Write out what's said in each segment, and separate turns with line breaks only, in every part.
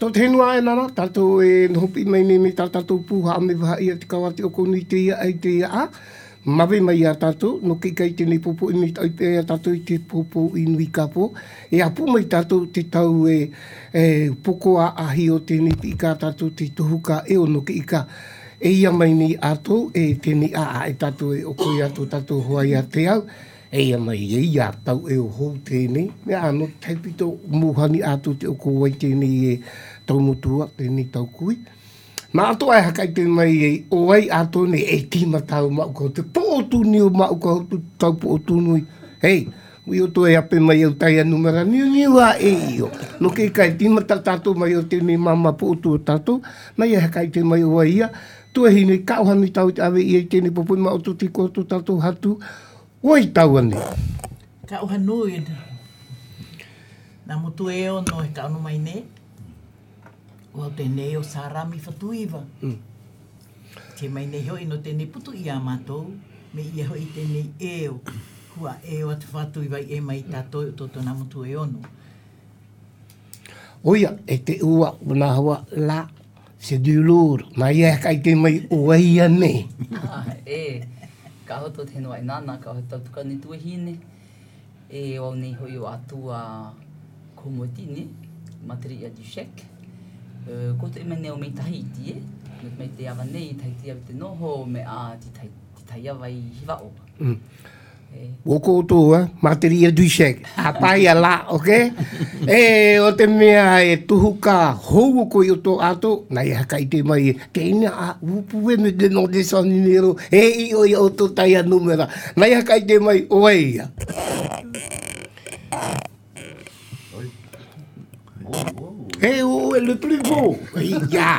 Tō tenua e nana, tātou e hopi mai me tātou pūha me waha ia te kawati o koni te ia ai te ia a. Mawe mai a tātou, no ki kai tēnei popo i mi taupe a tātou i te popo i nui kapo. E apu mai tātou te tau poko a ahi o tēnei pi ka tātou te tuhuka e o no ki ka. E ia mai ni ato e tēnei a e tātou e okoi ato tātou hoai a te au. E ia mai e ia tau e o hou tēnei. Mea ano taipito muhani ato te oko wai tēnei e tau motua, tēnei tau kui. Ma ato ai hakai te mai e o ai ato ne e tima tau mau kau te po o tūni o mau kau tau po o tūnui. Hei, ui o to e ape mai au tai anumera niu a e io. No kei kai tima tātou mai o tēnei mama po o tū tātou. Mai e hakai te mai o ai ia. Tu e hine kauhani tau te awe i e tēnei popoi mau tu tiko tu tātou hatu. Oi tau ane.
Kauhanui. Nā mutu e o no e kaunu mai ne. O tēnei o sārami whatuiwa. Ke mai nei hoi no tēnei putu i a mātou. Me ia hoi tēnei e o. Hua e o atu whatuiwa i e mai tātou o tō nā mutu e ono.
Oia, e te ua nā hawa la. Se du lor. Nā ia kai te mai o ai ane.
Ka hoto tēnua i nāna, ka hoto tukani tuahine. E o nei hoi o atua komotine, Materia du Chèque. Ko te mene o mei Tahiti, mei te awa nei, Tahiti au te noho, me a ti tai awa i hiwao.
Woko o tōa, Materia du Chèque. Hapai a la, ok? O te mea e tuhuka hou ko i o tō ato, nai hakai te mai e, ke ina a upu e me te no de saninero, i o i o tō tai a numera. Nai hakai te mai o eia. O e le plus beau. Ia.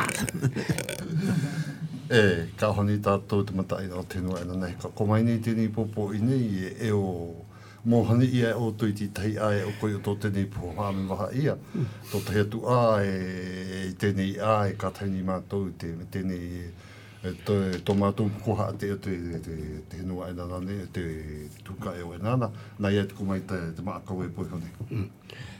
Ka honi tātou te matai o tēnua ena nei. Ka komai nei tēnei popo i nei e o mohani ia o tui ti tahi ai o koi o tō tēnei poha me waha ia. Tō tahi atu a e tēnei a e ka taini mātou tēnei tō mātou koha te o te tēnua ena nane, te tuka e o e nana. Nai e te komai te maakau e poi honi.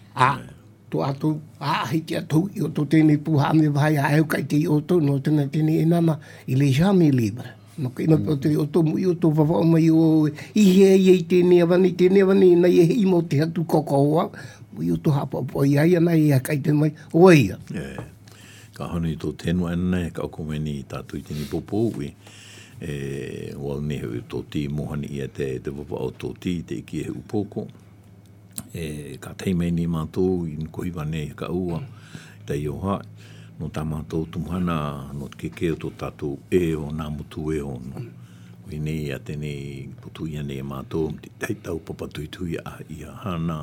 Tō atu hiti atu i o tō tēnei puha me vai a kai te i o tō no tēnei tēnei e nana i le jamais libre. No kei no te o tō mui o tō wawao mai o i hei tēnei awani nai e hei mo te hatu kokoa. Mui o tō hapa po i aia nai e kai te mai o ia.
Ka honi tō tēnua ena ka okomeni tātou i tēnei popo ui. Wal neho i tō tī mohani ia te wawao tō tī te iki e upoko. Ka teimei ni mātou i nkohiwa nei ka ua tai o hae no tā mātou tumuhana no te keke o tō tātou e o nā mutu e o no i nei a tēnei putu ia nei mātou te tau papatuitui a ia hana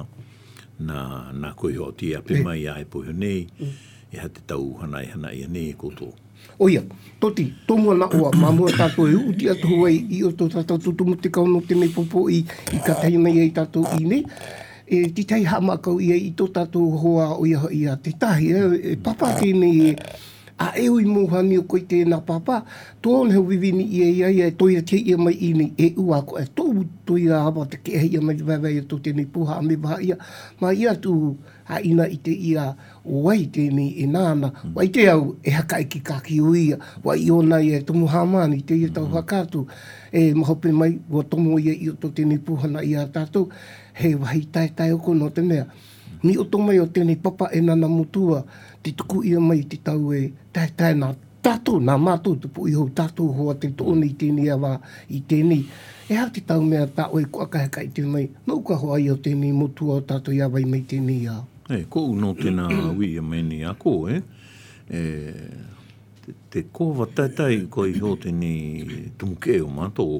nā koe ho ti a pima ia e poho nei e ha te tau hana ia nei koto.
Oia, toti, tōmua na oa, mamua tātou e uti atu huai i o tō tātou tutumu te kauno tēnei popo i ka teimei e tātou i nei. Ti tai hamakau ia i tō tātou hoa o ia te tahi. Papa tēnei a ui mohani o koi tēnā papa. Tōne hau vivini ia toia te ia mai ini e ua ko e tō toia hawa te ke ia mai vavai tō tēnei puha me baha ia. Ma ia tū a ina i te ia wai tēnei e nāna. Wai te au e haka i ki kaki o ia. Wai i ona ia e tomu hamani te ia tau hakatu. Mahope mai ua tomo ia i o tō tēnei puhana ia tātou. Hei wahi tai oko no te mea. Ni o tomai o tēnei papa e nana mutua, te tuku ia mai te tau e tai nā tātou, nā mātou te po iho tātou hoa te tōne i tēnei awa i tēnei. E hau te tau mea tā oe kua kahaka i te mai, nau ka hoa i o tēnei mutua o tātou ia wai mai tēnei a.
Ko no tēnā ui a meni a ko, te kōwa tai ko i ho tēnei tumuke o mātou,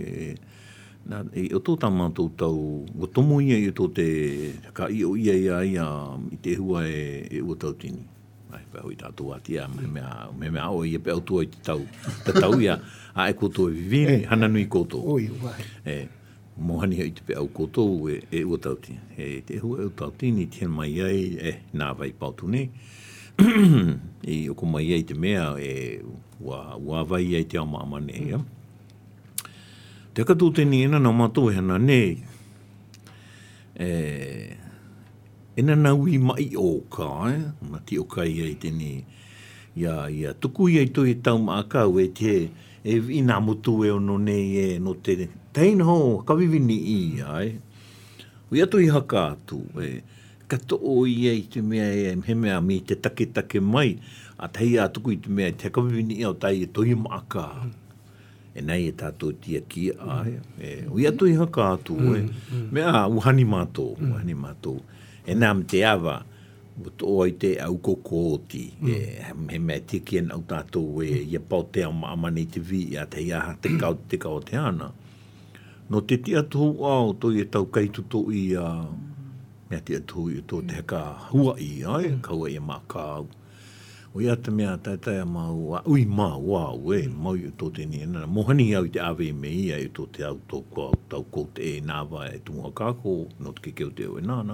o tō tā mātou tau, o tomo ia i tō te ka i o ia i te hua e ua tau tini. Ai, pēo i tātou atia, me mea o ia pēo tua i te tau. Te tau ia, a e koto e vivini, hana nui koto.
Oi, wai.
Mohani i te pēo koto e ua tau tini. Te hua e ua tau tini, tēn mai ai, nā vai pautu nei. I o ko mai ai te mea, ua vai ai te ama amane, ia. Te katu tēni ena nā mātou e hana nei, ena naui mai o ka, mati o ka ia I tēne, ia tuku ia I toi tau maakau e te, e ina motu e ono nei e no te teina ho, kawivini I, ai. Ui atu I haka atu, kato o ia I te mea e he mea mi te take mai, a tei a tuku I te mea te kawivini o tai e toi maaka. E nei e tātou tia kia ai. Ui atu I haka atu, mea uhani mātou, E nā me te awa, o ai te au kokoti, he mea te kia au tātou ia pau te au maamani te vi, a te ia te kau te ana. No te tia tuhu au, toi e tau kaituto I mea tia tuhu I tō te heka hua I, ai, kaua I mākau. O ia te mea taitai mau, ui mau, mau I tō te ni, mohani au I te awe me ia I tō te au tau kou te e nāwa e tunga kako, no te kekeo te o e nāna.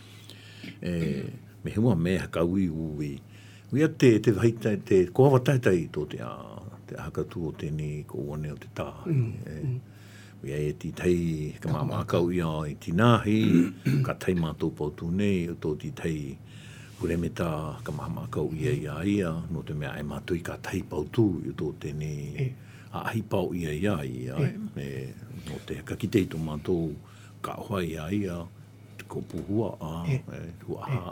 Me hua mea haka ui. Uia te vaita, te koawa taitai tō te hakatu o te ni ko wane o te tā. Uia e ti tei, ka māmakau ia I tinahi, ka tei mātou pautu nei, o tō ti tei huremeta, ka māmakau ia, no te mea e mātou I ka tei pautu, I tō te ni a ahi pau ia, no te kakitei tō mātou, ka hoa ia, ko puhua hua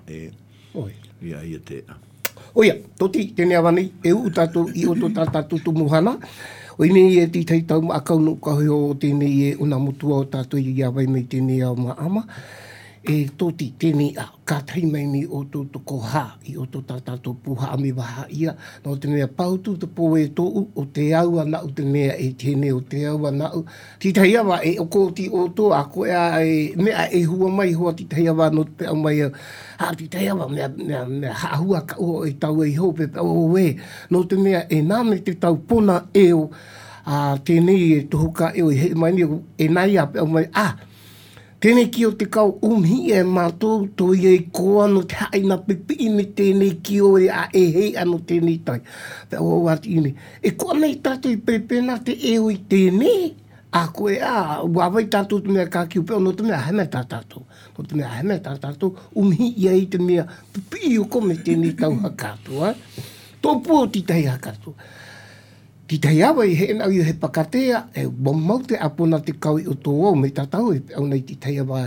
ia te
Oia, toti tēnei awanei e u tātou I o tō tātou tumuhana o inei e titei tau akau no kahui o tēnei e una mutua o tātou I awai mei tēnei au maama e toti tēnei a ka tai mai ni o tō ko hā I o tō tātou puha ame waha ia no te mea pautu te pō e tōu o te au anau te mea e tēnei o te au anau titei awa e o kōti o tō a koe a mea e hua mai hoa titei awa no te au mai titei awa mea hahua ka o e tau e hope o we no te mea e nāme te tau pona e o tēnei e tohuka e o he mai ni e nai a pe au mai tēnei ki o te kau umhi e mātou tō i e koa no te haina pipi me tēnei ki o e a e hei ano tēnei tai. Pea o wati ine. E koa nei tātou I pepena te e o I tēnei. A koe wawai tātou te mea kākiu peo no te mea heme tātou. No te mea heme tātou umhi i e te mea pipi o ko me tēnei tau hakātou. Tō pō titei hakātou. Titei awa I he nau I he pakatea, e mau te apona te kau I o tō au, me tātau e au nei titei awa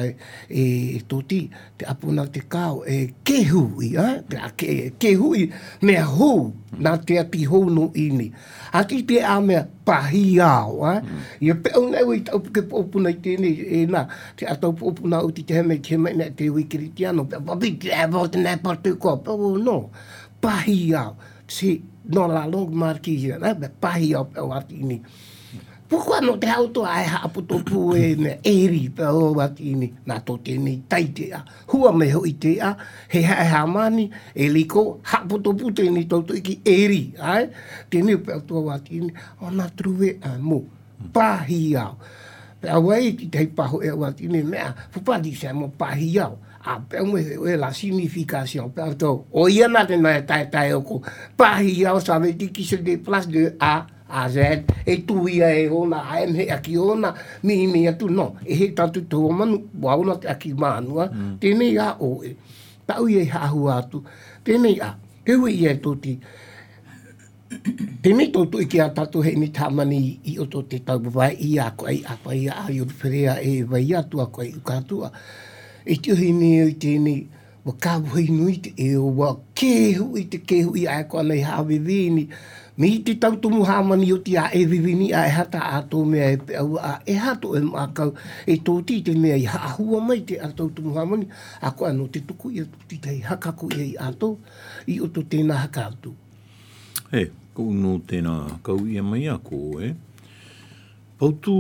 e tōti, te apona te kau, e kehui, kehui, mea hou, nā te ati hou no ini. Ati te a mea pahi au, Ia pe au nei ui tau ke pōpuna I tēnei, nā, te atau pōpuna o te hemei nea te wikiritiano, pe wapi te awa te nā patu koa, pe o no, pahi au, se, no la long marquise, be pahi au pe wati ini. Pukua no te auto ai haaputo pu e me eri pe o wati ini. Nā tō tēnei taite a. Hua me ho I te a, he hamani, e liko, haaputo pu tēnei tauto iki eri, ai? Tēnei pe o tō wati ini, o nā truwe a mo, pahi au. Pe awai ki te paho e wati ini, mea, pupadi se mo pahi au. Pe e la signification pe to o ia na te mai tai o ko pahi au sa ve ki se de place de A à Z e tu ia e ona am he aki ona mi atu no e he tatu to manu wa ona aki manua tēnei a o e tau ia ha hua atu tēnei a ke ui ia toti tēnei tōtu I a tatu he ni tamani I o to te tau vai I a ko ai apa ia a yo ferea e vai atu a ko ai ukatua e te hini I tēnei wa kāwhi nui te e o wa kehu I te kehu I a koa nei hawe vini. Mi te tautumu hamani o te a e vivini a e hata a tō mea e pe au a e hato e mākau e tōti te mea I haahua mai te a tautumu hamani. A koa no te tuku I a tuti tei hakaku I a tō I o tō tēnā hakautu.
He, kou no tēnā kau ia mai a ko Pautu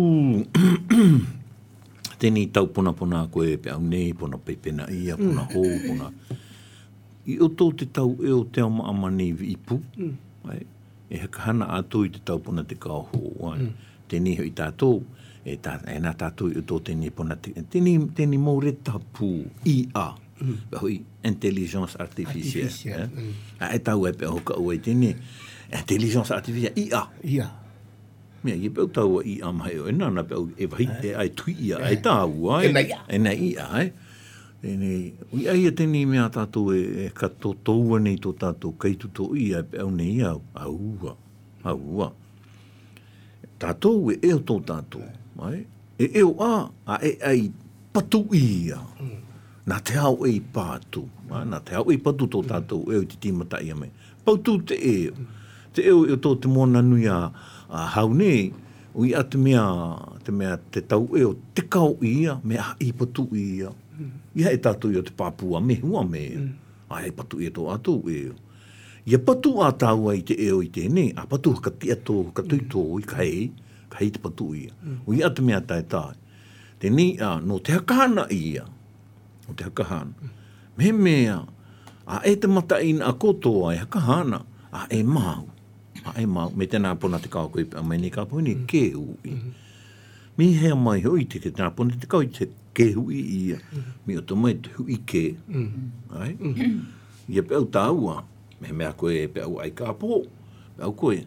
tēnei tau pona koe pe au nei, pona pepena ia, pona hō, pona. I o tō te tau e o te ama amani I pu, e hakahana atu I te tau pona te kao hō. Tēnei hoi tātou, e nā tātou I o tō tēnei pona tēnei maureta pu IA, hoi intelligence artificielle. E tau e pe hoka ua I tēnei intelligence artificielle IA.
Ia.
Mea, I pēu tau I amai o e nana pēu e wahi e ai tui ia, ai tāu ai.
E nei ia.
E nei ia, ai. Nei, ui ai tēnei mea tātou ka tō tōua nei tō tātou keitu tō ia pe au nei au. Aua. Tātou eo tō tātou. Mai? Eo a ai patu ia. Nā te hau e pātu. Nā te hau e patu tō tātou eo te tīmata ia me. Pautu te eo. Te eo tō te mōna nui a hau nei. Ui a te mea te tau eo te kau ia me a i patu ia. Ia e tātou i o te pāpua me hua me. Ai patu e tō atou eo. Ia patu a tāu ai te eo i tēnei. A patu haka tia tō, haka tui tō i ka hei te patu ia. Ui a te mea tai tai. Tēnei no te hakahana ia. No te hakahana. Me mea, a e te mata ina a kotoa e hakahana. A e mau. Me tēnā pona te kau koe a mai nei ka poni ke ui. Mi hea mai hoi te tēnā pona te kau i te ke hui ia. Mi o te mai te hui ke. Ai? Ia pe au tāua. Me mea koe pe au ai ka pō. Pe au koe.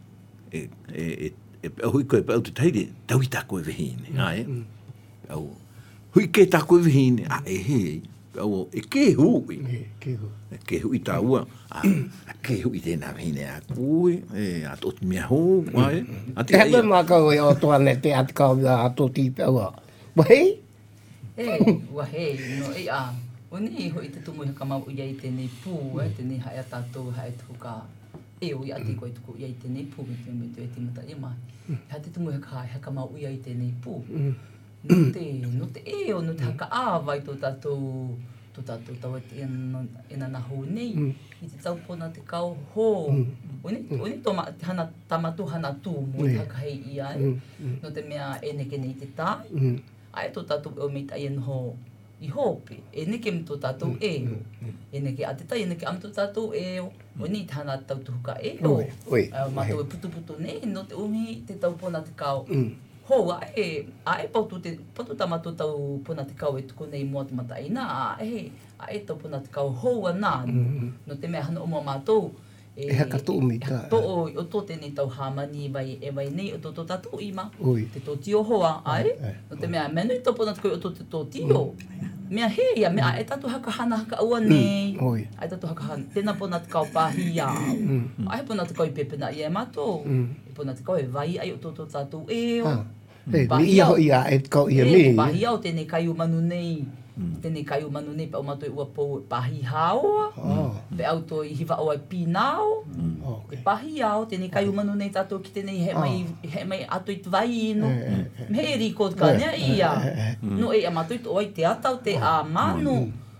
Pe au hui koe pe au te teire. Tau i tā koe vihine. Ai? Pe au hui ke tā koe vihine. A e hei. Pe au ke hui. Ke hui tāua. Ke hui tēnā vihine a koe. A tōti mea hou. Ai?
Te hepe mā kau e o toane te ati kau a tōti pe au. Wahei?
Wahei, no o nei hoi te tumu haka mau iai tēnei pū, tēnei hae a tātou hae tuku ka eo i ati koe tuku iai tēnei pū, me te mata i mai. Ha te tumu haka mau iai tēnei pū. No te eo, no te haka āwai tō tātou tau e nana hou nei, i te tau pona te kau hō. O nei tō hana tamatu hana tū mo te haka hei i ai. No te mea e neke nei te tai. Ai tō tātou eo mei tai anho i hope. E neke me tō tātou eo. E neke a te tai, e neke am tō tātou eo. O nei tāna tau tuhuka eo. Mātou e putu nei, no te umi te tau pona te kau. Hō, ae patu tamato tau pona te kau e tuku nei mua te mata ina. Ae tau pona te kau hou anā. No te mea hana o mua mātou.
E haka tō mi tā.
O tō tēnei tau hāmani e vai nei o tō tātou ima. Te tō tio hoa, ai? No te mea menui tō pona te koe o tō te tō tio. Mea hea, mea e tatu haka hana haka ua nei. Ai tatu haka hana. Tēnā pona te kau pāhi au. Ai pona te kau i pepena i e mātou. E pona te kau e vai ai o tō tātou eo.
Mi ia hoi a e kau ia me.
Pāhi au tēnei kai o manu nei. Tēnei kai o manu nei pa o mātou i ua pou pāhi haoa. Pe au tō i hiwa o ai pīnao. E pahi au, tēnei kai o manu nei tātou ki tēnei he mai ato i tvai ino. Me he riko ka nea ia. No e a mātou i tō ai te atau te a manu.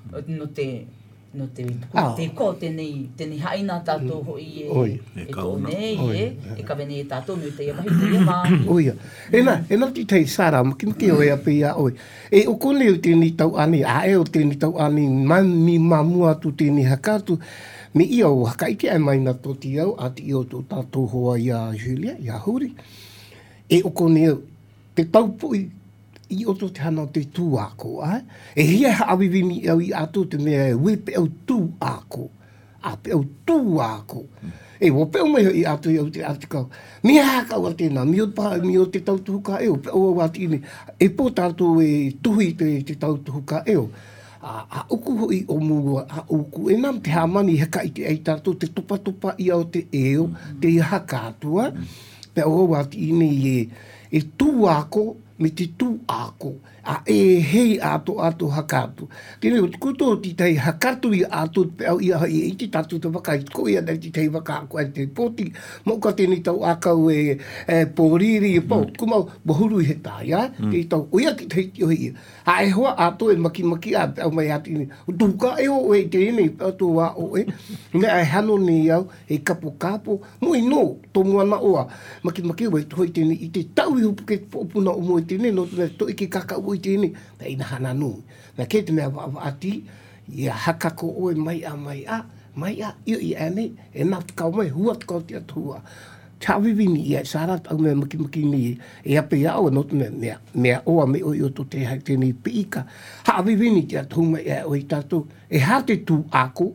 No te ko tēnei haina tātou hoi e tō nei e ka vene e tātou me te iamahi te iamahi.
Oia. E ti tei sara, maki o ea pe ia oi. E o kone o tēnei tau ani, a e o tēnei tau ani, mi mamua tu tēnei hakatu, me ia o hakaike ai mai na tō ti au, a ti o tō tātou hoa i a Julia, i a Huri. E o kone o, te taupui, i oto te hana o te tū ako, E hia haawiwimi au i ato te mea we pe au tū ako. A pe au tū ako. E wo pe au mai i ato i au te atikau. Mi haka ua tēnā, mi o te tautuhuka eo, pe au wati ine. E po tātou e tuhi te tautuhuka eo. A uku hoi o mua, a uku. E nam te hamani heka i te ei tātou, te topa i au te eo, te i haka atua. Pe au wati ine e tū ako, me te tū ako, a e hei ato hakatu. Tēnei o te kuto o te tei hakatu i ato pe au ia hai e iti tātou te waka, i ko ia nei te tei waka ako ai te poti, mauka tēnei tau akau e pōriri e pau, kumau wahuru i he tai, te tau oia ki tei tio hei. A e hoa ato e maki a pe au mai ati ni, o tūka e o e tēnei pe au tō wā o e, me ai hano nei au, e kapo, mui no, tō muana oa, maki o e tuhoi tēnei, i te tau i hupu ke pōpuna o mo tēnei, no tēnei to iki kakau i tēnei, pe ina hana nui. Nā kei te mea ati, ia hakako oe mai a, io i ane, e nā te kau mai, hua te kau te atua. Tāwiwini ia, sārat au mea maki ni, e ape au, no te mea oa me oi o to te hai tēnei piika. Hāwiwini te atu mai e oi tātou, e hā te tū ako,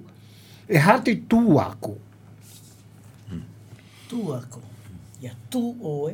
Tū ako, ia tū oe,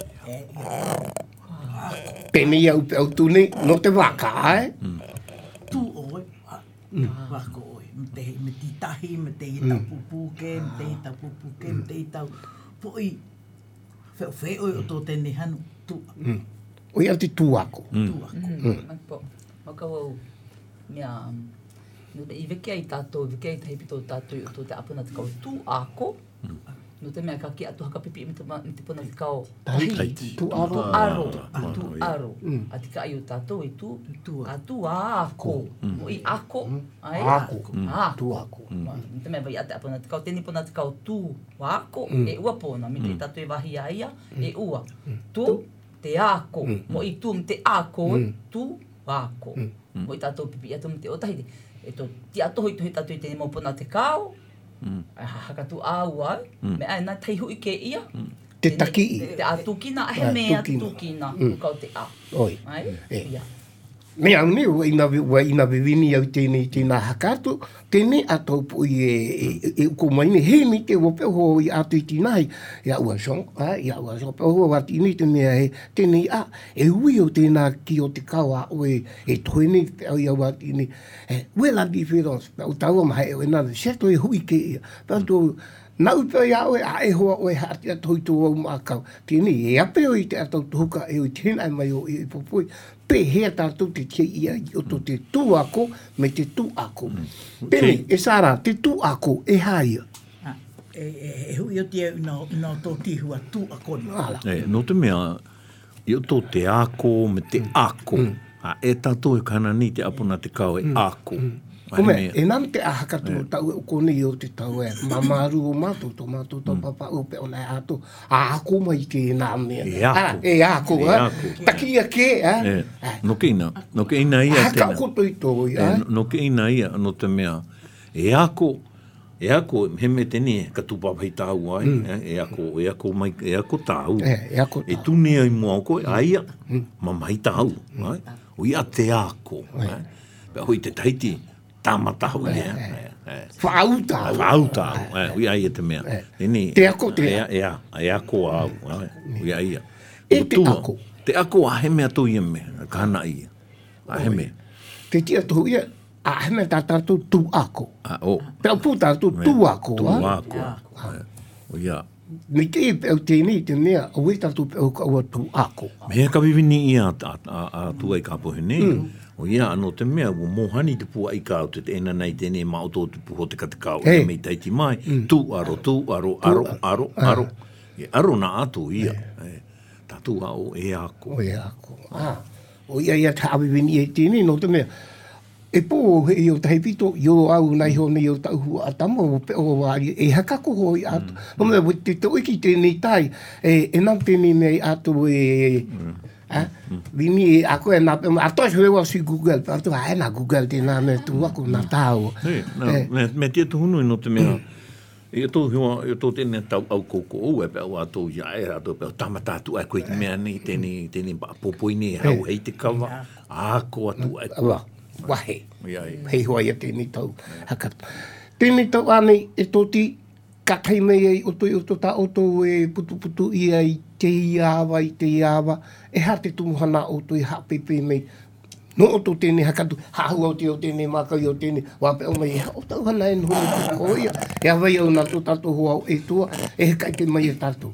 Pene iau pe au tūne, no te waka,
tu oi. Wako oi. Me ti tahi, me te tau pupuke, me te tau pupuke, me te tau poi. Wheo oi o tō tēnei hanu tu.
Oi ati tu ako.
Tu ako.
Maka wau, mea, no te i weke ai tātou, weke ai tahi pito tātou o tō te apuna te kau tu ako. No te mea ka ki atu hakapipi me te puna ki kau
Tahiti. Tu aro.
Tu aro. A tika ai o tātou e tu atu ako. Mo i ako.
Ako. Tu ako.
No te mea vai ate apuna te kau, tēni puna te kau tu ako, e ua pōna. Me te tātou e wahi a ia, e ua. Tu te ako. Mo i tu me te ako, tu ako. Mo i tātou pipi atu me te otahiti. E to ti ato hoi tātou i tēni mo puna te kau. Haka tu aua, me ai nā teihu i ke ia.
Te taki.
Te atukina, he mea tukina, kau te a.
Oi.
Ai? Ia.
Mea ane, wa ina vivini au tēnei hakato, tēnei atau po i uko maine, he mi te wape ho i atu i tīnai, ia ua song, ia ua song, pe ho wati ini te mea he, tēnei e ui o tēnā ki o te kawa oe, e tohene pe au ia wati ini, ue la diference, pe au taua maha e nana, seto e hui ke ia, pe au nau pe ia oe, a e hoa oe hati a tohitu au mākau, tēnei e ape o i te atau tuhuka e o tēnai mai o i popoi, pe hea tātou te tia ia i o te tu ako me te tu ako. Pene, e sara, te tu ako e haia.
E hui o tia ina tō tihua tu ako.
No te mea, i o tō te ako me te ako. E tātou e kana ni te apuna te kau e ako.
Kome, e nan te ahakatu o tau e o kone i o te tau e mamaru o mātou, tō mātou tau papa o pe o nei ato, a ako mai te nā mea. E ako, taki a ke,
No ke ina ia
haka koto i tō i,
no ke ina ia, no te mea, e ako, he me tene, ka tupapai tāu ai, e ako mai, e ako tāu. E tune ai mua koe, aia, mamai tāu, o ia te ako. Pea hoi te taiti, tāmatahu ia.
Whaau tāu.
Ui ai e te mea.
Te ako te.
E ako au. Ui ai ia.
E te ako.
Te ako a he mea tō ia mea. Ka hana ia. A he mea.
Te tia tō ia, a he mea tātou tu ako. Pea pū tātou tu ako.
Tu ako. Ui ia.
Me te peo tēnei te mea, o e tātou peo ka ua tu ako.
Mea ka vivini ia a tu ai ka pohe nei. O ia, anō te mea, o mohani te pua i kāo te ena nei tēnei mao tō te puho te katakao. E mei taiti mai, tu aro. E aro na ato ia. Tātou hao e ako.
O e ako. O ia te awewini e tēnei, no te mea. E pō i o tahi pito, i o au nei ho nei o tauhu a tamo, o pe o wāri, e hakako ho i ato. No mea, te oiki tēnei tai, e nau tēnei mea i ato Vini ako e nā, ato e hewa si Google, ato e nā Google tēnā me tu ako nā tāo.
Me tia tu hunu no te mea, e tō tēnei tau au koko ou e pēo ato ia e ato pēo tamatātu ai koe te mea nei, tēnei popoi nei hau hei te kawa, ako atu ai koe.
Wahe, hei hoa ia tēnei tau hakatu. Tēnei tau ānei e tōti kakai mei ei o tō tā o tō e putu i ai te iāwa, e ha te tumuhana o tō i hapepe mei. No o tō tēnei hakatu, hahua o tēnei mākau i o tēnei, wāpe o mei, o tau hana e nuhu te koia, e awai au nā tō tātou hoa o e tua, e he kai te mai e tātou.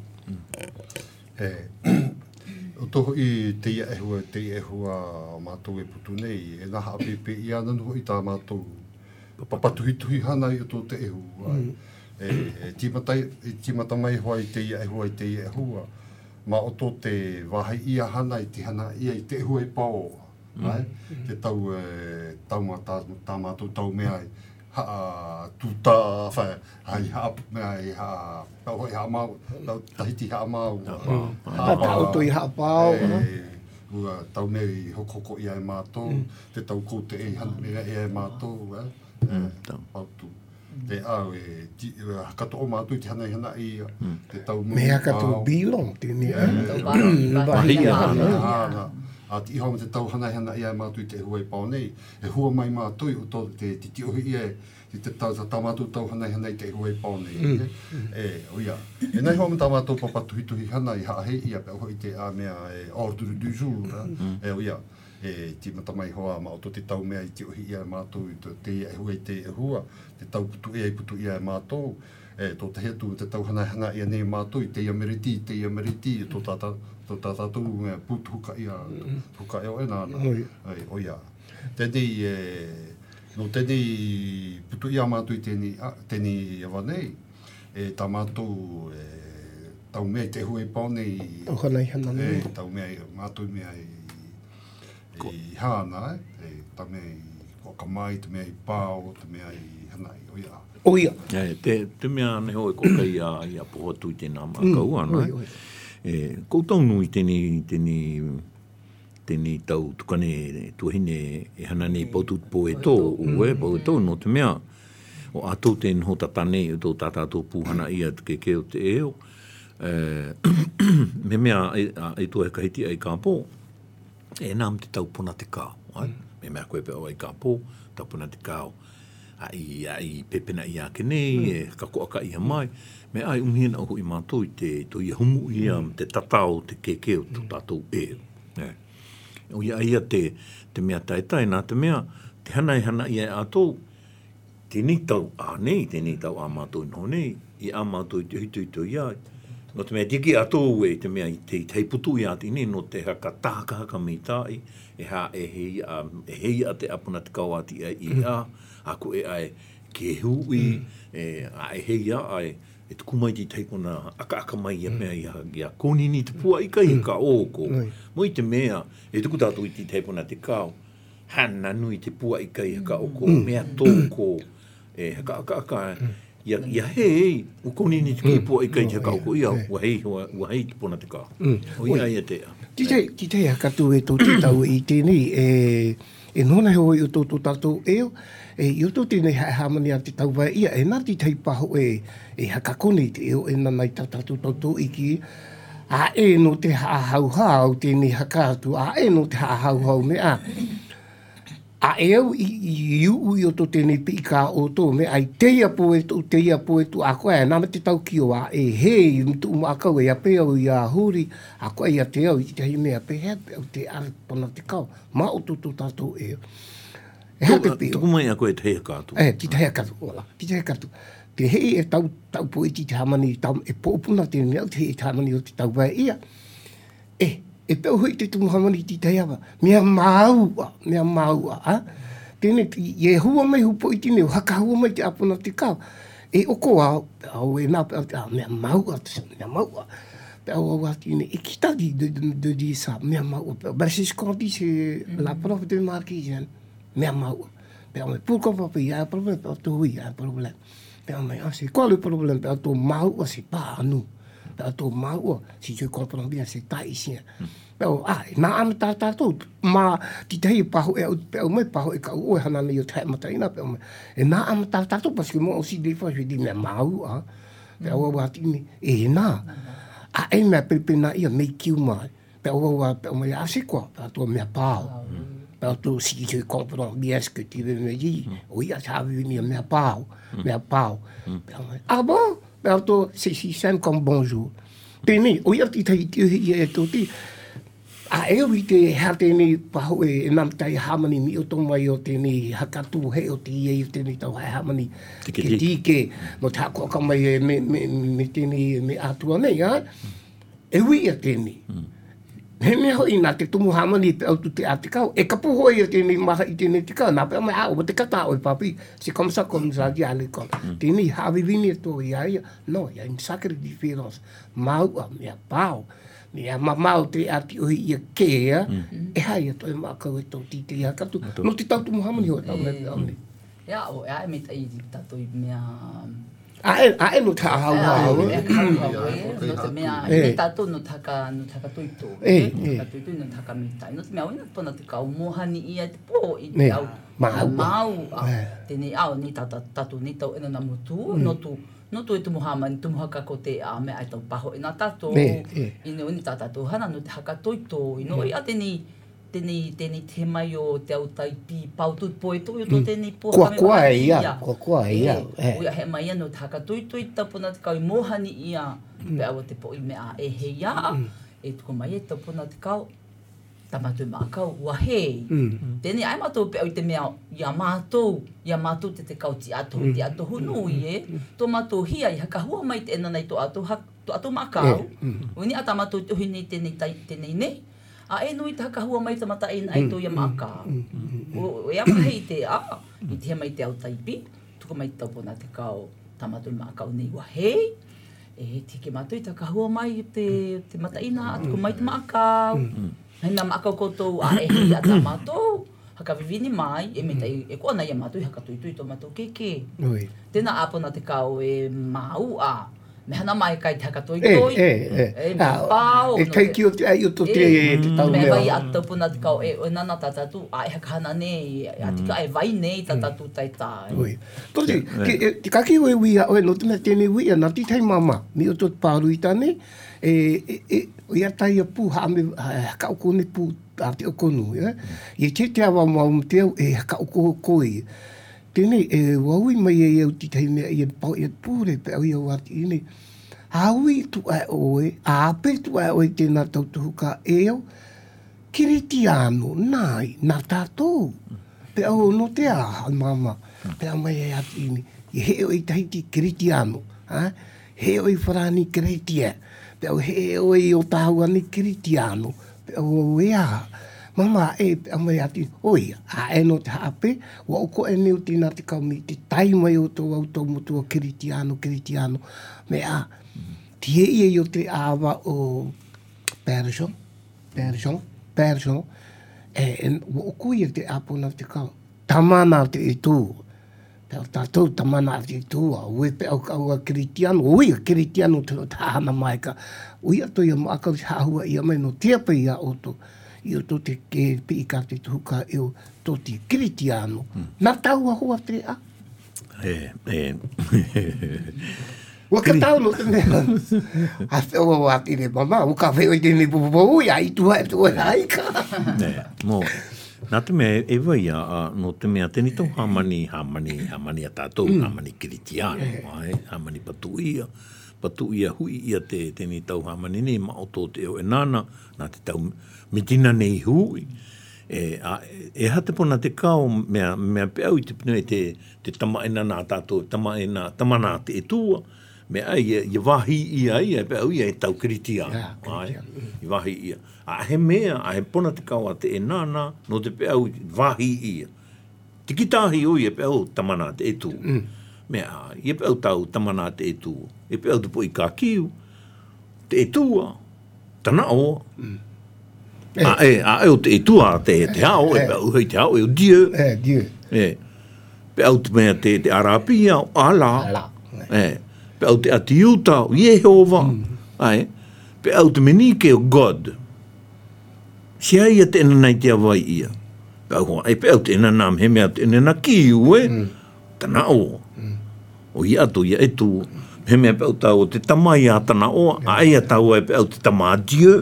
O toho i te ia e hua mātou e putu nei, e naha apepe i ana nuho i tā mātou papatuhi hana i o tō te e hua. Timata mai hoa i te ia e hua, ma o tō te wahai ia hana i te hana ia i te e hua e pao. Te tau tā mātou tau mea ai, tūtā whai, haa mea ai, pau hoi haa mau, tahiti haa mau.
Tau tō i haa pao.
Tau mea i hokoko ia e mātou, te tau kote e hana mea ia e mātou. Pautu. Te au hakato o mātou i te hana i te tau
me hakato bilong, tēnei.
Bahia. A ti iho me te tau hana i ai mātou i te hua i pao nei, e hua mai mātou i o tō te tiohi i te tā mātou tau hana i te hua i pao nei. O ia, e nei hoa me tā mātou papatuhi hana i haahe i a pe oho i te a mea ordre du jour. O ia, timata mai hoa ma o to te tau mea I te ohi ia mātou I te ia hua I te hua, te tau putu ia mātou, tō te hetu te tau hana ia nei mātou I te ia meriti, tō tātou putu huka ia o e nāna, o ia. Tēnei, no tēnei putu ia mātou I tēnei awa nei, tā mātou tau mea I te hua I pau nei, tau mea mātou mea I hāna, tā mea I kokamai, tā mea I pāo, tā mea I hanai, o ia.
O ia.
Te mea ne hoi ko kai ia poha tui tēnā mākau ana. Koutau nui tēni tau tukane tuhine e hana nei pautut po e tō, po e tō no te mea. O atou tēn ho tatane o tō tātātou pūhana ia te keo te eo. Me mea e tō he kahiti ai kāpō, e nām te tau pona te kāo. Me mea koe pe o ai kāpō, tau pona te kāo. Ai pepena I ake nei, ka koaka I mai, me ai umhina o I mātou I te ia humu ia te tatao, te kekeo, tō tātou e. O ia te mea taitai, nā te mea, te hana ia atou, tēnei tau nei, tēnei tau a mātou inho nei, I a mātou I te hitu ia, no te mea tiki atou te mea I te putu ia tine, no te haka tākahaka mi tai, e hei a te apuna te kau ati I a, ako e ai ke hui, e hei a ai, e tuku mai ti teikona aka mai ia mea ia konini te pua I kai ka oko. Mo I te mea, e tuku tātou I ti teipona te kau, hana nui te pua I kai ka oko, mea tōko, haka ia hei, u konini te kai pua I kai ka oko ia, ua hei te pona te kau. O ia ia te a.
Ki te hakatu e tō te tau I tēnei, e nona hoi o tō tātou eo, I o tō tēnei haamani a te tau vai ia, e nā ti tei paho e hakakone te eo, e nana I tātou iki, a e no te hahauhau tēnei hakatu, a e no te hahauhau mea, a e au I ui o tō tēnei pika o tō, me ai teia po e tu a koe, nāma te tau ki o a e hei, mtu umakau e a pea o I a huri, a koe I a te au, I te hei mea pea, o te are pona te kau, ma o tō tātou eo.
Tuku mai a koe te hea kātu.
Ti te hea kātu, ola. Ti te hea kātu. Te hei e tau po e ti te hamani, e pōpuna tēnei au te hei te hamani o te tau vai ia. E pēu hui te tumu hamani ti te heawa. Mea māua, ha? Tēnei, e hua mai hupo I tine, haka hua mai te apuna te kau. E oko au e nā pēu, mea māua. Pēu au a tine, e kitari de di sa, mea māua. But c'est ce qu'on dit, c'est la prof de Marquise, mea maua. Pea me, pourquoi papa, il y a un problème, pea to il y a un problème. Pea me, c'est quoi le problème? Pea to maua, c'est pas à nous. Pea to maua, si je comprends bien, c'est tahitien. Pea, nā ana tātou, ma, ti te hei paho e, pea me paho e ka ue hana nei o te mataina, pea me. E nā ana tātou, parce que moi aussi, des fois, je dis, mea maua, pea ua tine, nā. E mea pepena ia, mei kiu mai. Pea ua, pea me, c'est quoi? Pea to mea pao. Pau si je comprends bien ce que tu veux me dire. Oui, ça veut venir, mais pas. Ah bon? C'est si simple comme bonjour. Tēnei, o ia ti tai e tō ti. A e ui te hea tēnei paho e nam tai hamani mi o tō mai o tēnei hakatu he o te iei o tēnei tau hai hamani. Ke tike, no te hakoaka mai me tēnei me atua nei, ha? E ui a tēnei. He mea hoi nā te tumu hamani pe au tu te ate kau. E kapu hoi a tēnei maha I tēnei te kau. Nā pe mai hao, te kata oi papi. C'est comme ça comme ça dit à l'école. Tēnei hawivini e tō ia ia. Non, il y a une sacrée différence. Maua, mea pao. Mea mamau te ate oi ia kea. E hai a toi mākau e tō tite ia katu. No te tau tumu hamani hoi tau mea aune.
Ia, o ea e me tai tātou I mea...
A e no te ahau.
E te mea, e tātou no taka toito. Taka toito no taka mitai. No te mea, oina tona te kau mohani ia te pō I te au. Mau. Tēnei au, ni tātou ni tau ena na mutu. No tu e tumu hamani, tumu haka ko te a mea ai tau paho. Ina tātou, ina oni tātou hana no te haka toito. Ino ia tēnei te mai o te au taipi pautut po e toi o tō tēnei po
Kua ia.
Uia he mai ano te haka tuitui tapuna te kau I mohani ia pe awa te po I mea e he ia. E tuko mai e tapuna te kau tamatu mākau, ua hei. Tēnei ai mātou pe au te mea, ia mātou te kauti ato, te ato hunui tō mātou hia i hakahua mai te ena nei tō ato mākau. Uni ata mātou te uhi nei tēnei nei. A nui te hakahua mai te mata ena ai tō ia mākau. O ea mahei te i te mai te au taipi, tuku mai te taupona te kao tamatu mākau nei ua hei. Tike mātou i te hakahua mai te mata ina, atuku mai te mākau. Hei nā mākau koutou a hei a tā mātou, haka vivini mai, e kua nei a mātou i haka tuitui tō mātou keke. Tēnā āpona te kao māu me hana mai kai te haka tuitui. Me pāo.
E teiki o te ai o te tau mea.
Me vai atau puna te kao o nana tātātu, e haka hana nei, a tika vai nei tātātu taitai.
Tōti, te kaki oe wia, oe no tēnei tēnei wia, nā titai mama, mi o tō pāru i tāne, o ia tai a pū haame haka oko ne pū a te okonu. I te te awa mau te au haka oko koe. Tēnei waui mai au titai mea i pau i pūre pe au i au ati ine. Haui tu ai oe, ape tu ai oe tēnā tautuhuka au, kiritiano, nai, nā tātou. Pe au no te aha, mama, pe au mai ati ine. I heo i tahiti kiritiano, heo i wharani kiritia. Pe au heo i o tāhua ni kiritiano, pe au ea. Mama pe au mai ati, oi, no te hape, wa oko neu tina te kaumi, te tai mai o tō au tō motua kiritiano, mea, tie i o te awa o Persson, wa oko i te apona te kau, tamana te e tū, pe au tātou tamana te e tū, ue pe au kaua kiritiano, oi a kiritiano te tāhana mai ka, ui ato i a maakau te hahua i a mai no tea pe i a oto, i o tō te ke pe i ka te tuhuka i o tō te kiritiano. Nā tau a hoa te a? Waka tau no te mea. A whio wati ne mama, uka whio i tēnei pupupo, ui a i tuha e tuha haika.
Mō, nā te mea e vai no te mea tēnei tau hamani a tātou, hamani kiritiano, hamani patuia hui ia tēnei tau hamani nei, ma o tō te o e nana, nā te tau mitina nei hui. E hate pona te kao mea pe au i te pinu te tamaina nā tātou, tamana te etua, mea i wahi ia pe au ia e tau kiritiano. I wahi ia. A he mea, a he pona te kao a te e nana, no te pe au wahi ia. Tiki tāhi oi e pe au tamana te etu. Mea, i e pe au tau tamana te etu. E pe au te po i ka kiu, te etua, tana o. A o te etua, te hao, e pe au hei te hao, e o Dieu.
Dieu.
Pe au te mea te arapia, ala. Pe au te atiuta, o Jehova. Pe au te menike o God. Si ai te ena nei te awai ia. Pe au te ena nam, he mea te ena kiu, tana o. O ia ato, ia etu. He mea pe au tau o te tamai a tana o, a eia tau e pe au te tama Dieu.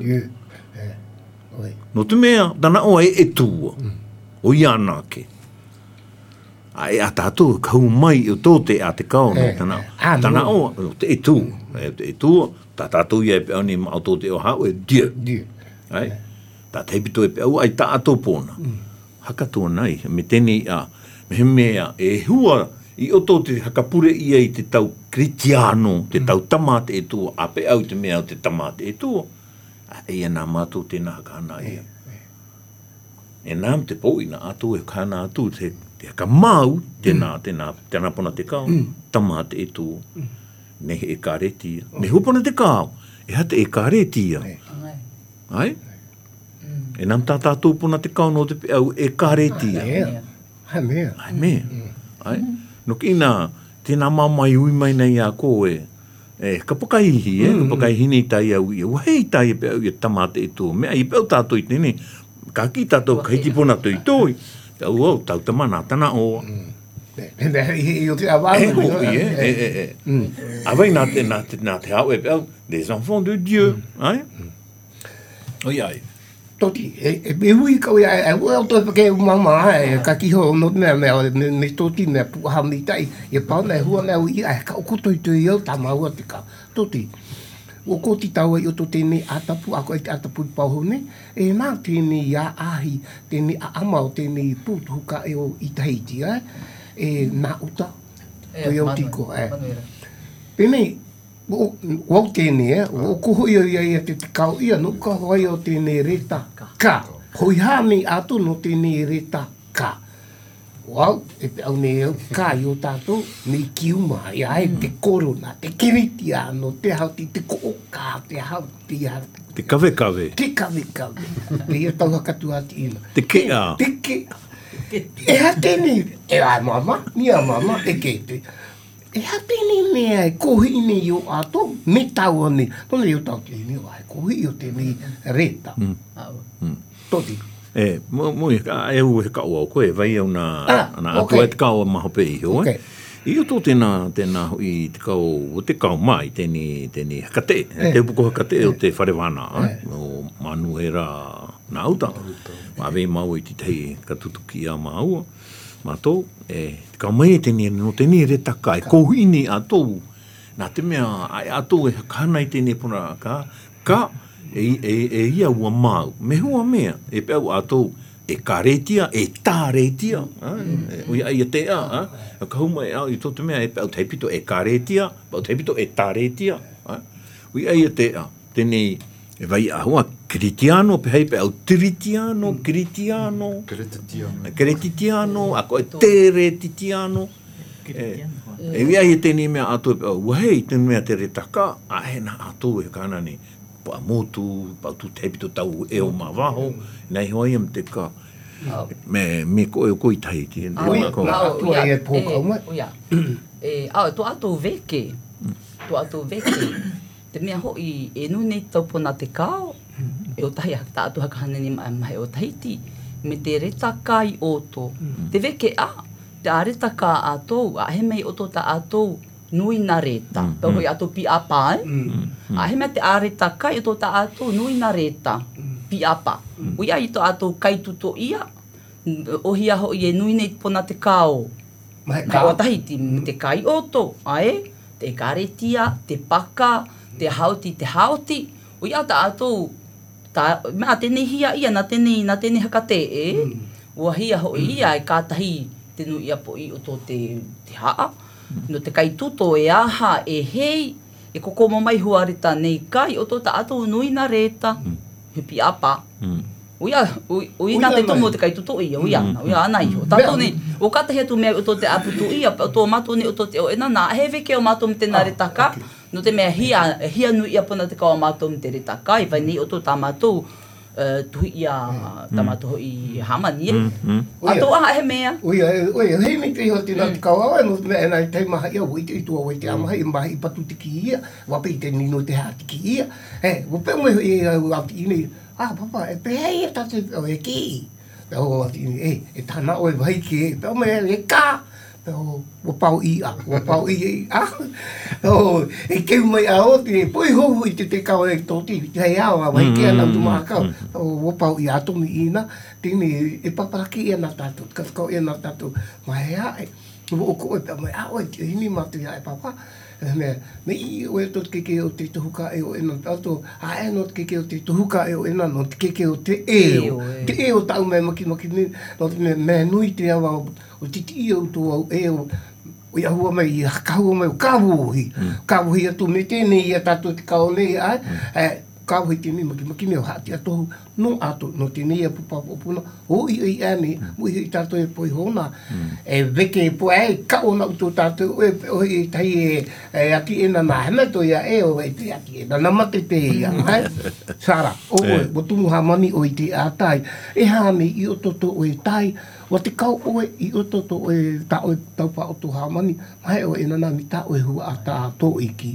No te mea, tana o e etua. O ia anake. A e a tātou, kau mai o tō te a te kao, no tana. Tana o, te etu. Te etua, tā tātou ia e pe au ni ma o tō te o hao e Dieu. Tā teipito e pe au ai tā ato pōna. Hakatua nei, me tēnei me mea e hua i o tō te hakapure ia i te tau kiritiano, te tau tamate e tua, a pe au te mea o te tamate e tua, e nā mātou tēnā hakana ia. E nām te pō ina atu e kāna atu, te haka mau, tēnā pona te kao, tamate e tua, nehe e kāretia. Ne hupona te kao, e hata e kāretia. Ai? E nām tā tātou pona te kao no te pe au e kāretia.
Hai mea.
Ai? No kina, tēnā mamai ui mai nei a koe, ka pakaihi, ka pakaihi nei tai au ia, hei tai pe au ia tamate e tō, mea i pe au tātou i tēne, ka ki tātou ka hiti pona tō i tōi, te au tau tamana, tana o.
I o te awamu.
Awai nā te hao e pe au, les enfants de Dieu, ai? Oi ai.
Toti, e hui kau ia, e ua o toi pake umama, ka kiho no mea me toti mea puha mi tai, e pau nei hua nei ui, ka oko toi toi au, tā maua te ka. Toti, o ko ti tau i o to tēnei atapu, ako e te atapu i pauhone, e nā tēnei a ahi, tēnei a amau, tēnei pūtu huka e o i Tahiti, e nā uta, to i au tiko. Pēnei, o tēnei, o koho ia ia te kau ia, no ka hoi o tēnei reta ka. Hoi hānei atu no tēnei reta ka. Wau, e te au nei au ka i o tātou, nei kiuma, i ai te korona, te kiritia no te hauti, te kooka, te hauti,
Te kawe kawe.
te kawe kawe. Te ia tau hakatu ati ina.
Te kea.
Te kea. E ha tēnei, e ai mama, mia mama, e ke te. E ha tēnei mea e kohi nei o ato, me tau ane. Tone i o tau te ine o ai, kohi i o tēnei reta. Toti.
Mo e u he kaua o koe, vai au na atua e te kaua maho pe iho, I o tō tēnā hui te kau, o te kau mai, tēni hakate, te upuko hakate o te wharewana, o manu era nā auta. Mā vei mau I te tei katutuki a māua. Mā tō, te kau mai e tēni no tēni retaka, e kouhini a tō, nā te mea, ai a tō e hakana I tēni puna ka, e ia ua mau. Me hua mea, e pēu a tō, e kāretia, e tāretia. Ui ai a tea, ka huma e au I tō te mea, e pēu teipito e kāretia, pēu teipito e tāretia. Ui ai a tea, tēnei, e vai a hua, Critiano, pe hei pēu Tritiano, Critiano, Cretitiano, a koe Teretitiano. E wia I tēnei mea atu e pēu, wahei, tēnei mea te retaka, a he na atu e kānani, pa motu, pa tu teipito tau e o mawaho, nei hoi am te ka. Me koe o koi Tahiti.
Atua e pōkau mai.
Tō atou veke, te mea hoi e nui nei tau pona te kao, e o tahi ta atu hakahaneni mai o Tahiti, me te retaka I oto. Te veke te a retaka a tōu, a he mei oto ta atou, nui na reta. Pau hoi ato pi apa, A he mea te āreta kai o ta ato nui na reta, pi apa. Ui ai to ato kai tuto ia, o hia ho I e nui nei pona te kao. Mai o Tahiti, te kai oto, te karetia, te paka, te hauti. Ui a ta ato, mea tēnei hia ia, na tēnei hakate Ua hia ho ia e kātahi te nui ia po I o tō te haa. No te kai tuto e aha e hei, e kokomo mai huarita nei kai, o tō ta ato nui na reta, he pi apa. Ui nā te tomo te kai tuto ia, ui ana iho. Tato ne, o katahi atu mea o tō te aputu ia, o tō mato ne o tō te o ena, nā he veke o mato me te nā retaka, no te mea hia nui ia pona te kau mato me te retaka, I vai nei o tō tā mato, tuhi ia tamato I hamani Ato aha he mea.
Ui, hei mi te iho te nā te kawawa, no mea nā te maha ia, ui te itua oi te amaha, I maha I patu tiki ia, wape I te nino te haa tiki ia. Wape mo I au ti ine, papa, e pehei e tate, e ki. Peo au ti ine, e tāna oi vai ki, peo mea e ka. Wapau I e keu mai a o te poi hohu I te kawa e tōti, te hei awa, wai ke ana tu maha kau. Wapau I atomi ina, tēne e paparaki I ana tātou, kaskau I ana tātou, mai hea e. O ko e pia mai, oi, te hini matu ia e papa. Me I o e tō te keke o te tuhuka e o ena tātou, e no te keke o te tuhuka e o ena, no te keke o te eo. Te eo tau mai maki ne, no te mea nui te awa o titi I o tō au eo, o ia hua mai, kahua mai o kawohi. Kawohi atu me tēnei ia tātou te kao nei, kawohi tēnei maki ne o hati atohu, no ato, no tēnei ia pupapopuna, o I ane, muhi I tātou e poi hona, e veke e poe e kao na uto tātou, o I tahi e aki e na hana to ia e o e te aki e na namate te ia, Sara, o tumu hamani o I te ātai, e hane I o toto o e tai, wa te kau oe I o toto o e taupa o to hamani, mai o e nanami ta o e hua a tātou iki.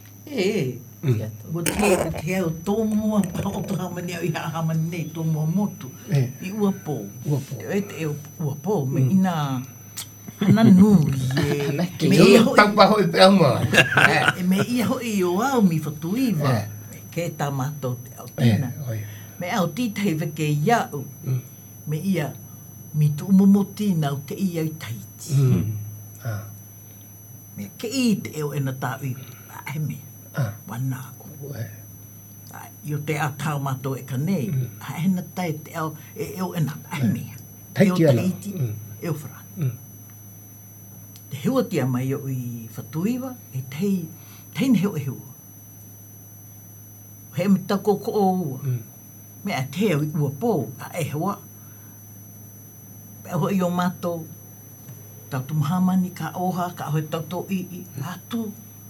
Wa te au tō mua pa o tō hamani au I ha hamani nei tō mua motu. I ua pō. E te ua pō, me ina hana nui e...
Me taupa hoi pe ama.
Me ia hoi o au mi whatuiwa. Ke tā mātou te au tina. Me au titei weke iau. Me ia mi tu momoti nau ke ia I Tahiti. Me ke I te eo ena tāui. E me. Wana ko. Yo te a tau mato e ka nei. Hena tai te au e o ena ai mea.
Taiti ana.
E o whara. Te heua tia mai o i whatuiwa, e tei ne heo e heua. He me tako ko o ua. Me a te au i ua pō, a e heua. Pe au i o mato, tau tu mahamani ka oha, ka hoi tau tō i atu.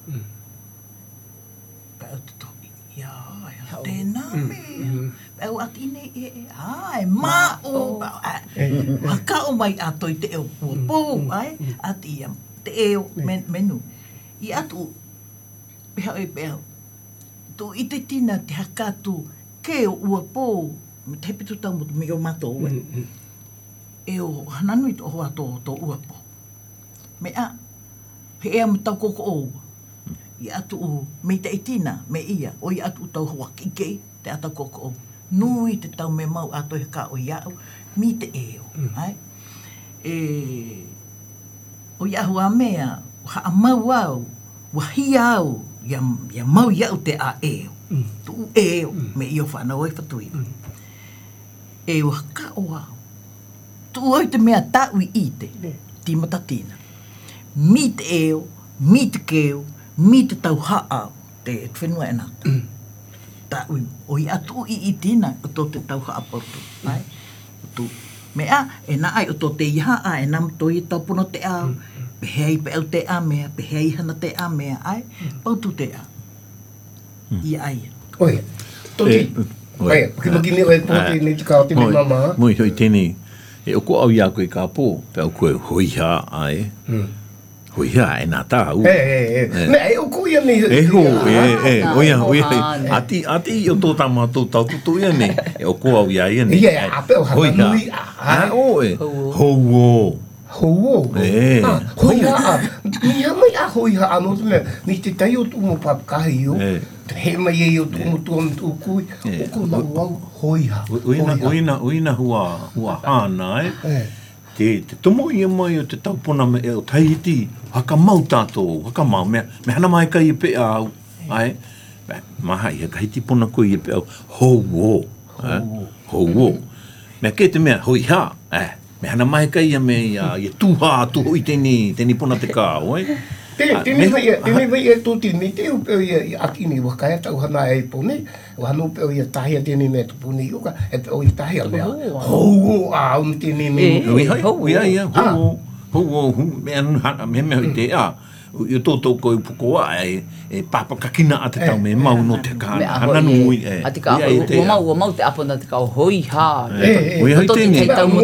Pe au tō i, ia, tēnā me. Pe au ati nei ai, mā o, haka o mai ato i te eo ua pō, ai, ati ia, te eo menu. I atu, pe hau e pe au, tō i te tina te haka tu, ke o ua pō, me te pitu tau mutu, me o mato ue. E o hananui to hoa tō ua pō. Me a, he ea me tau koko o ua. I atu u, me te itina, me ia, o i atu tau hoa kikei, te atau koko o. Nui te tau me mau ato he ka o iau, mi te eo. O iahu a mea, ha mau au, wahia au, ia mau iau te a eo. Tu eo, me io whanau e whatui. Eo haka o au. Tu oi te mea taui i te, ti matatina. Mi te eo, mi te keo, mi te tau haau, te whenua e nata. Taui, o i atu i tina, o tō te tau haa portu. Tu, mea, e na ai o tō te iha a, e nam tō i tau pono te au, pehei pe au te a mea, pehei hana te a mea, ai, pautu te a. I ai.
Oi, toki. Oi, ki oe pōte nei te kao te me mama.
Moi, hoi tēnei. E o ko au ia koe ka pō, pe au koe hoiha ai. Hoiha e nā tā u.
Me e o ko ia nei.
E ho, oia. Ati i o tō tā mātou tau tutu ia nei. E o ko au ia ia nei.
Ia, ape o hananui.
Hou o.
Hou o? Hoiha a. Ni hamai a hoiha a no tūne. Ni te tai o tū mo papakahi o. He mai e o tū mo tūam tū kui. O ko lau au hoiha.
Uina hua hāna e. Te tomo ia mai o te taupuna me e o Tahiti. Haka mau tātou, haka mau. Me hana mai kai e pe au. Ai. Maha i haka hiti puna koe e pe au. Hou o. Hou o. Me ke te mea hoiha. Me hana mai kai ia me ia tūha tuho i tēni puna te kāo.
Tēnei vai e tōti ni te upeo i akini wakaia tau hana e pone. Wano upeo i a tahia tēnei mea tupune i oka. E peo i tahia lea. Hou o a un tēnei mea.
Ia. Hou o. Me hoi te a. I tōtou koe pukoa e papakakina a te tau me mau no te kāna. Hana nui.
Ati ka o mau te apona te kao hoiha.
Ui hoi tēnei.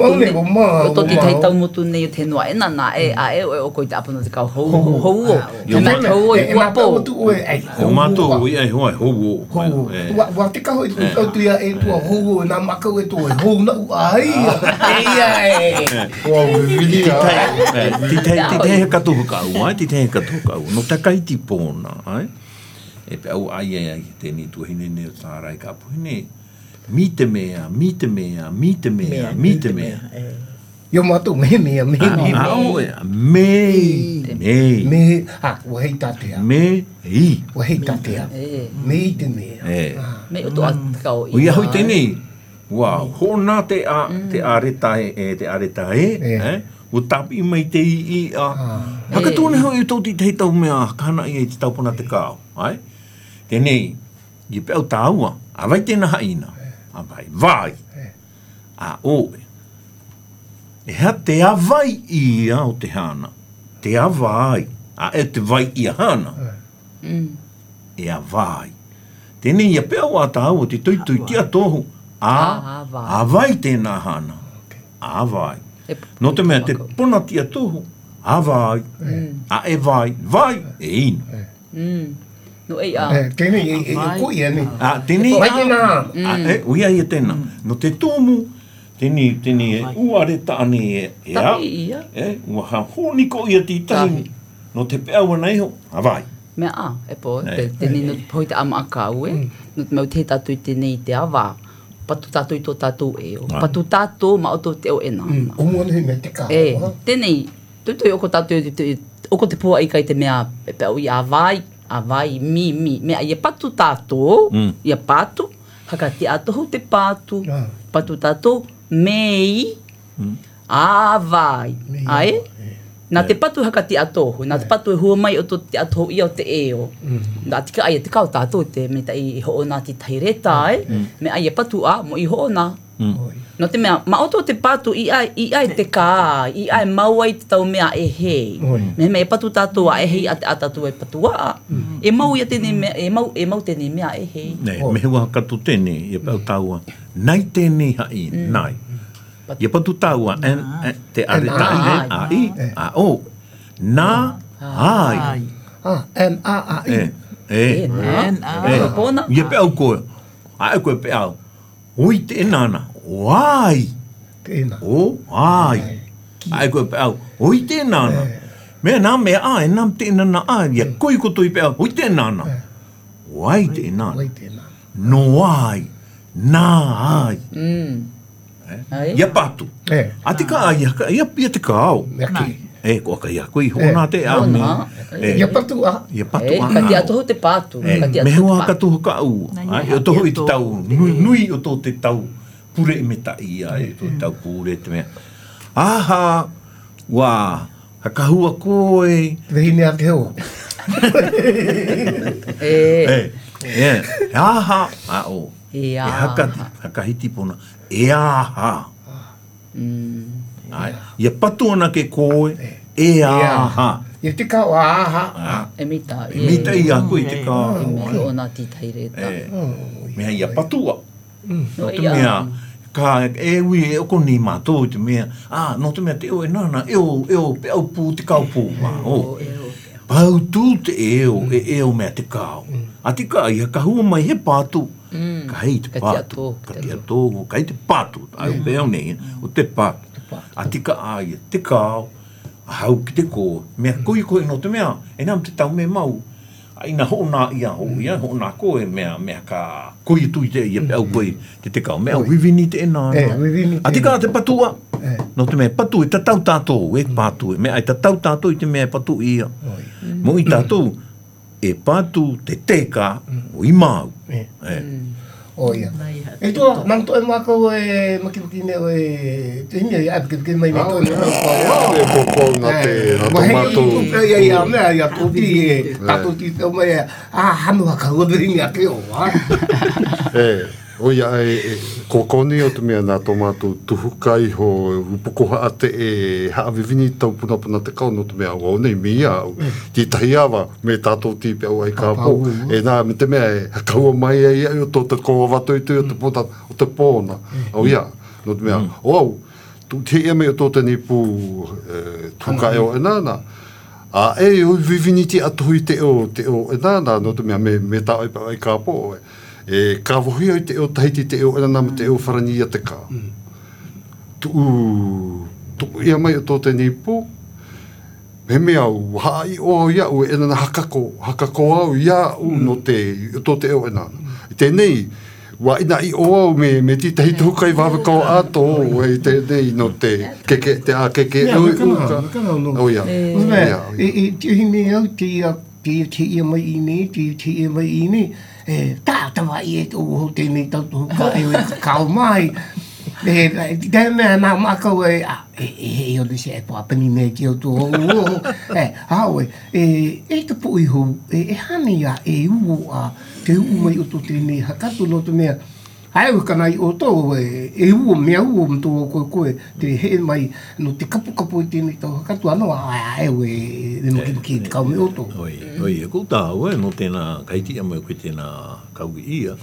O tōti tei tau motu nei o te noa e nana e o koe te apona te kao hou o. Te mea hou o i ua pō.
O mātou i ai hoa hou o.
Wa te kaho i tau tuia e tua hou o e nā makau e tua hou na u ai.
Ti te he katohu ka au, ti te he katohu ka au. No takaiti pōna, ai. E pe au ai tēnei tuahine ne o tārai ka puhine. Mi te mea.
Yo mato mea. Me. Wahei tatea.
Me i.
Wahei tatea. Me i te mea.
Me o tō atakao i.
O ia hoi tēnei. Wow, hōna te aretae. O tapi mai te i a. Haka tōne hoi i tōti te tau mea kana i te taupuna te kāo. Ai? Tēnei, i peau tāua, a vai tēnā haina. A vai. A oe. E hea te awai i a o te hana. Te awai. A e te vai i a hana. E a vai. Tēnei, i peau a tāua, te tuitui tia tohu. A vai tēnā hana. A vai. No te mea, te puna tia tohu. A vai. A e vai. Vai e inu.
No ei a.
Tēnei e koi ane.
Tēnei
vai tēnā.
Uia i a tēnā. No te tōmu, tēnei e uareta ane e a.
Tapi ia.
Ua ha hōniko i a tītahi. No te peaua nei ho. A vai.
Mea a, e po. Tēnei no hoi te ama akau e. No te mau te tātou i tēnei te awa. Patu tātou i tō tātou e o. Patu tātou ma o tō te o e nā.
O mwana me te kā.
Tēnei, tūtoi oko tātou, oko te pua i kai te mea, pe au i a vai, a vai mi. Mea ia patu tātou, ia patu, haka te atohu te patu, patu tātou, mei, a vai, ai? Nā te patu haka te atohu, nā te patu e hua mai o te atohu ia o te eo. Nā tika ai te kau tātou te me ta i ho nā te taireta, me ai e patu a, mo i ho nā. No te mea, ma oto te patu i ai te kā, i ai mau ai te tau mea e hei. Me e patu tātou a e hei a te atatu e patu a. E mau ia tēnei mea, e mau tēnei mea e hei.
Nei, me hua katu tēnei, e pau tāua, nai tēnei hai, nai. Ia patu tāua, te aretai, a o, nā, ai.
N-A-A-I.
Ia pe au koe, a koe pe au. Oi te nana, wai.
Tēnā.
O, ai. Ai koe pe au, oi te nana. Mea nā mea ai, nā te nana ai. Ia koi koto i pe au, oi te nana. Wai te nana.
Wai tēnā.
No ai, nā ai. Ia patu. A te kā ai, ia te kāo.
Aki.
Ko ka ia koe, hona te au me.
Ia patu a.
Ia patu a.
Ka te atohu te pātu.
Me hoa ka tohu ka au. O tohu i te tau, nui o tō te tau. Pure i me ta ia, e tō tau pure te mea. Aha, wā, haka hua koe.
Vehine a te hoa.
Aha, a o.
E
haka hiti pona. E aha. Ia patu ana ke koe. E aha.
Ia te kao aha.
E mita.
E mita i a koe te kā.
E me o nā tītai reta.
Mea ia patua. No te mea, ka e ui e oko ni mātou te mea. No te mea te eo e nana, eo pe au pū te kau pū. Pau tū te eo, e eo mea te kau. A te kā ia, ka hua mai he pātu. Ka hei te pātu. Ka te atohu, ka hei te pātu. Ai o pēo nei, o te pātu. A te ka aia, te kau, a hau ki te kō. Mea koe no te mea, e nām te tau me mau. Ina ho nā ia ho ia, ho nā koe mea ka koe tui te ia pe au koe te kau. Mea wivini te ena. A te kā te patua. No te mea patu e tatau tātou, e pātu. Mea e tatau tātou i te mea patu ia. Mo i tātou, e pātu te teka o i mau.
O ia. E toa, manto e mākau e makimaki ne o e te hini ai apikipiki mai mai tō.
E koko na te tomato.
Ia mea, ia tōti e tātou ti tau mai e hanu haka uadrini a te o.
O ia kokoni o te mea nā tomato tuhukai ho upukoha ate e haawivini tau punapuna te kau no te mea o nei mea au. Ti tahi awa me tātou ti pe au ai ka po. E nā me te mea e hakaua mai ai ai o tō te koa wato i tui o te pōna. O ia, no te mea. O au, te ia me o tō te nipu tuhukai o e nāna. A e o vivini ti atuhi te o e nāna no te mea me tā ai ka po e. E ka wohi ai te o tahiti te o ena me te o wharani ia te kā. Tu ia mai o tō te nipu. Me mea au, hai o ia u e ena hakako au ia u no te o tō te o ena. I tēnei, wa ina i o au me ti tahi tuhukai wawakau ato e tēnei no te keke, te a keke. O ia.
E hine au te ia mai i ne, te ia mai i ne. Tātawa i e tō tēnei tautu ka e o kakao mai. Te mea nā mākau e o lise e pāpani mea ki o tō o. Hau e te po i hou, e hane ia e uo a te uo mai o tō tēnei hakatu no te mea. Ai o kanai o tō e uo mea uo mtō koe te he mai no te kapu i tēnei tau hakatu anō a o e maki te kau me o tō.
Oi, e kou tāu e no tēnā kaiti a mai koe tēnā kauki ia.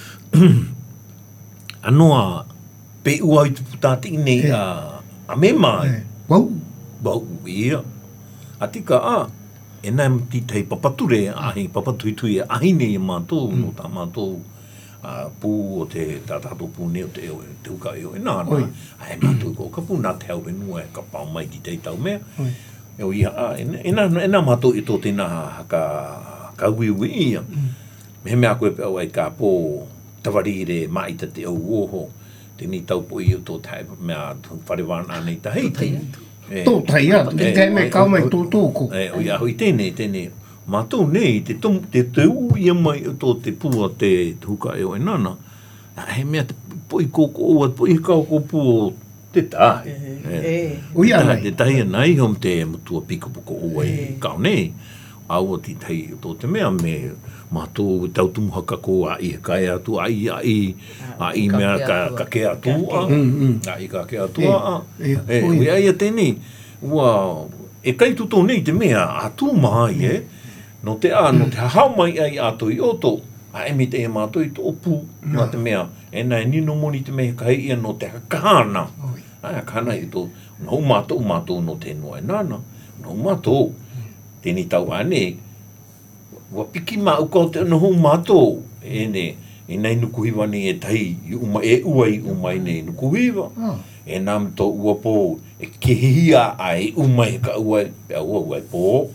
Anoa pe ua i te putāti nei a me mai. Wau ia. A tika e nai mti tei papature ahi, papatui tui e ahi nei mātou no tā mātou. Pū o te tātātou pū neo te eo te uka eo e nāna. Ai mātou ko ka pū nā te hau e nua e ka pau mai ki te tau mea. Eo ia, e nā mātou i tō tēnā haka kauiwi ia. Me mea koe pe au ai ka pō tawarire maita te au oho. Tēnei tau po i o tō tai mea wharewana nei tahiti.
Tō tai a, te kai me kau mai tō tōko.
O ia, hoi tēnei. Mātou nei, te tau ia mai o tō te pua te huka e o e nana. He mea te poi koko oa, poi koko pua te tahi.
Uia nei.
Te tahi anai hom te mutua pika puko oa i kao nei. Aua ti tahi o tō te mea me mātou tautumu haka ko a i kai atu, a i mea ka ke atua. A i ka ke atua. Uia ia tēnei. Ua, e kai tuto nei te mea atu mai no te no te hahau mai ai ato i oto, a emi te e mātou i tō pu, nā te mea, e nai nino moni te mea kai ia no te hakahana. Ai, hakahana i tō, nau mātou no te noa e nana, nau mātou, tēni tau ane, wa piki mā ukau te nau mātou, e nai nukuhiwa ni e tahi, e uai umai nei nukuhiwa, e nām tō uapo, e kehia ai umai ka uai, pia uai pō,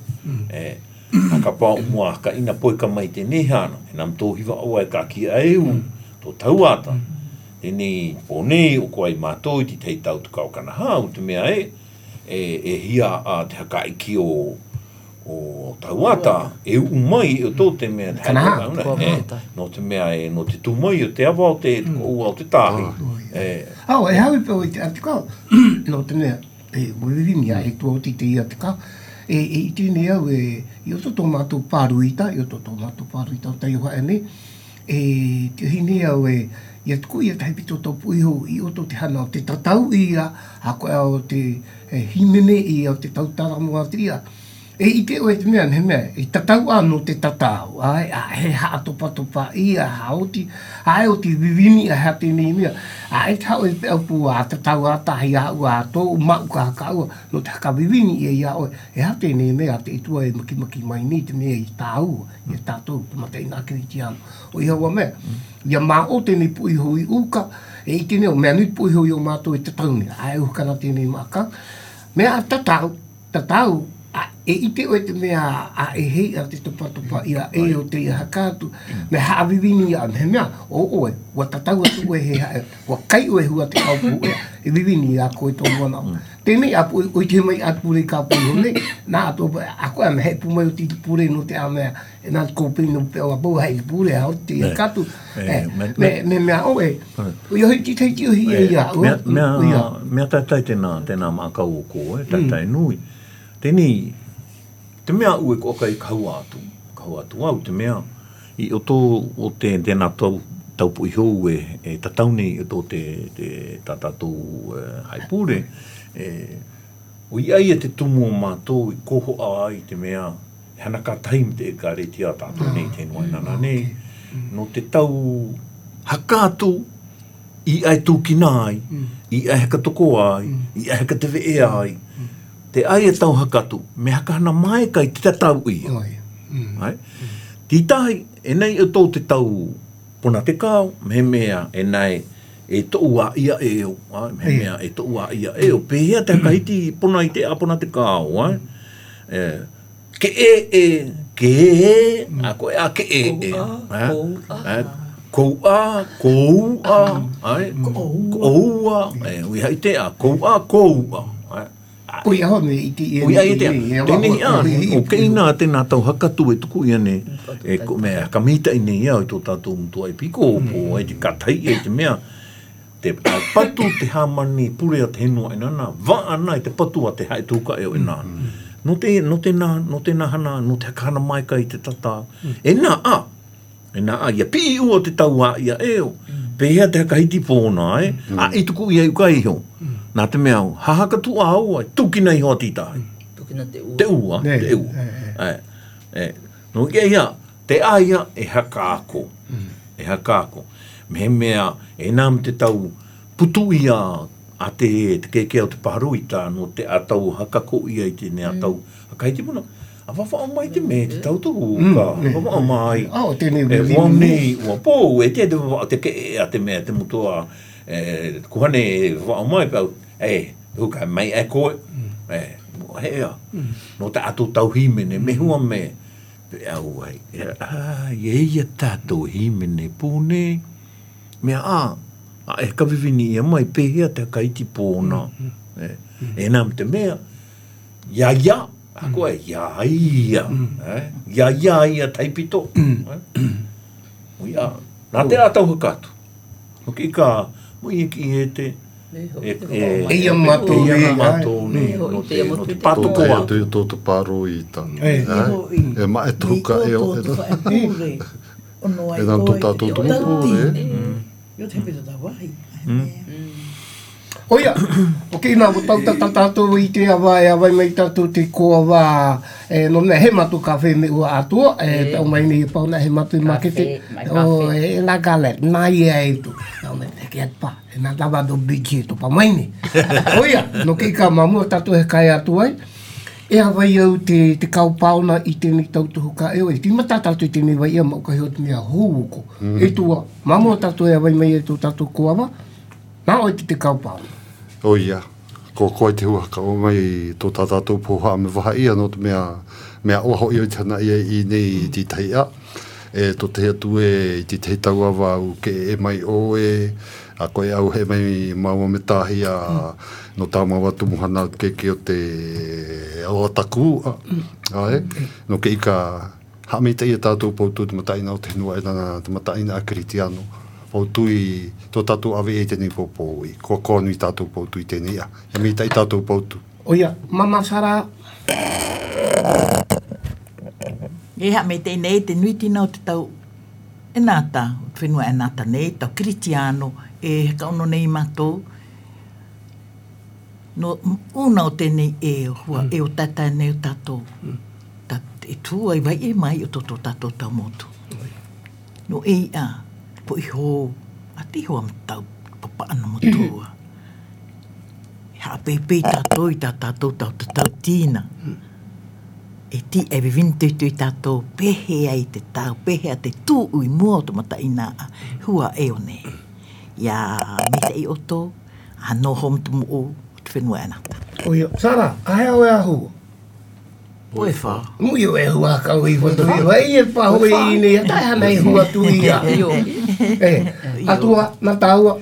ka pā mua ka ina poi ka mai te nehana, e nam tō hiwa oa e ka ki aeu, tō tauata. Tēnei pōnei o koai mātou i tei tau te kau kana hau, te mea e hia a te haka iki o tauata, e umai o tō te mea te hau, no te mea no te tūmai o te awa o te ua o te tāhi.
Au, e hau i pēo i te atikau, no te mea, e wiwimia e tō ti te ia te kau, i tēnei au i o tō mātou pāruita, o tai hoa ane, te hine au i atuku i a taipito tō puiho i o tō te hana o te tatau i a koe au te himene i o te tautara mua tria. I te oe te mea, i tatau anō te tatau, he haa topa i a haoti, o te vivini a hea tēnei mea, e tau e pēo pū a tatau a tahi a ua a tō, mau ka haka ua, no te haka vivini e ia oe, e hea tēnei mea, te itua e maki mai ni te mea i tā ua, i a tātou, te mata i nā kiri ti anu. O i haua mea, ia mā o tēnei puiho i uka, i tēnei o mea nui puiho i o mātou i tatau ni, e ukana tēnei māka, mea tatau, e ite oe te mea e hei a te topa ia o te ia hakatu, me haawivini a me mea, oe, wa tatau atu oe he hae, wa kai oe hua te kaupu oe, e vivini a koe tō wana. Tēnei apu oi te mai atpure ka pūre ne, nā ato a koe me hei pumai o titi pūre no te a mea, e nā kōpei no pēo a bau hei pūre a o te ia katu, me mea oe, o ioi ti teiti o hi e ia.
Mea tātai tēnā mākau o koe, tātai nui. Tēnei, te mea ue ko kai kau atu au, te mea, i o tō o tēnā taupu i hou e tatau nei o tō te tātātou haipure, o i aia te tumu o mātou i koho ai te mea, hana ka taim te e ka reti a tātou nei tēnua nana nei, no te tau hakātou i ai tūkina ai, i ai haka toko ai, i ai haka te vee ai, te ai e tau hakatu, me hakahana mai kai te tau ia. Tītai, e nei e tō te tau puna te kāo, me mea e nei e tō ua ia e o, me mea e tō ua ia e o, pēhea te hakahiti puna i te apuna te kāo, ke a koe a ke koua, ui hai te a koua,
Ui aho me i te ia.
Ui ai te ia. Tēnei a, o keina tēnā tau hakatu e tuku ia ne, me kamita i ne ia o tō tātou mtua e piko, o e te katai e te mea, te patu te hamani pure a te henua e nana, wa ana i te patu a te hae tūka e o e nana. No tēnā hana, no te hakana mai ka i te tata. E nā a, ia pi ua te tau a ia e o, pēhea te hakahiti pōna, a i tuku ia ukai ho. Nā te mea au, hahaka tu au, tukina i hoa tītahi.
Tukina te ua.
Te ua, te ua. No ia, te aia e haka ako. E haka ako. Me mea, e nām te tau putu ia a te keke o te paharuita, no te atau hakako ia i te ne atau hakaiti puna. A wawha mai te me, te tau tuku ka. Wawha mai.
Au, tēnei.
E wānei, ua pō, e te wawha te ke a te mea, te mutua, kuhane wawha mai pau, huka mai e koe, hea, no te ato tau himene, me hua me, au ai, ia tātou himene pūne, mea e kawhiwini ia mai, pēhea te kaiti pōna, e nām te mea, ia, Ako ia. Ia taipito. Ia. Nā te atau hakatu. No ki ka mui ki e te
Ia matou
ne. No te patokoa.
Tō te paro i ta. E ma e tuka e o. E nā tō tātou tumupu.
Yo te pita tā wai.
Oia, ok, nā mo tātou i te awai mai tātou te koa wā, no mea he matu kawhe me ua atua, tau mai ni pau na he matu i makete, e la galet, nā ia e tu, nā me te ke atpa, e nā tawa do biki e tu pa mai ni. Oia, no kei ka mamua tātou he kai atu ai, e hawai au te kaupauna i tēnei tautuhu ka eo, e tīmata tātou i tēnei wai ia mau ka hiot mea hūuko, e tua, mamua tātou e hawai mai e tu tātou koawa, nā oi te kaupauna.
O ia, ko koe te huaka o mai tō tātou poha me waha ia no te mea oho i o tana ia i nei ti teia. E tō te atu e ti te taua wau ke e mai o a koe au he mai maua me tahi no tā maua tumuhana ke o te aua taku. No ke ika hame te ia tātou poutu te mataina o te hinua e nana te mataina a Kritiano. Pautui tō tātou awe e tēnei pōpō i. Kua kōnui tātou pōtu i tēnei a. E mi tai tātou pōtu.
Oia, mama Sara.
E ha me tēnei te nui tina o te tau e nāta, whenua e nāta nei, tau Kritiano, e kauno nei mātou. No, una o tēnei e hua, e o tata nei o tātou. E tua i vai e mai o tō tātou tau motu. No e a. Po i hō, a ti hoa mtau, papa ana motua. Ha pei tātou i tātou tau tīna. E ti e vivini tuitu i tātou pehe ai te tau, pehe a te tū ui mua o mata ina a hua e o nei. Ia me te i oto, a no hom tumu o te whenua anata.
Oia, Sara, a hea o e ahu?
Oe wha.
Mui o e hua kau i watu i wai e pahu i nei, a tai hana i hua tu i a. Atua, nā tāua.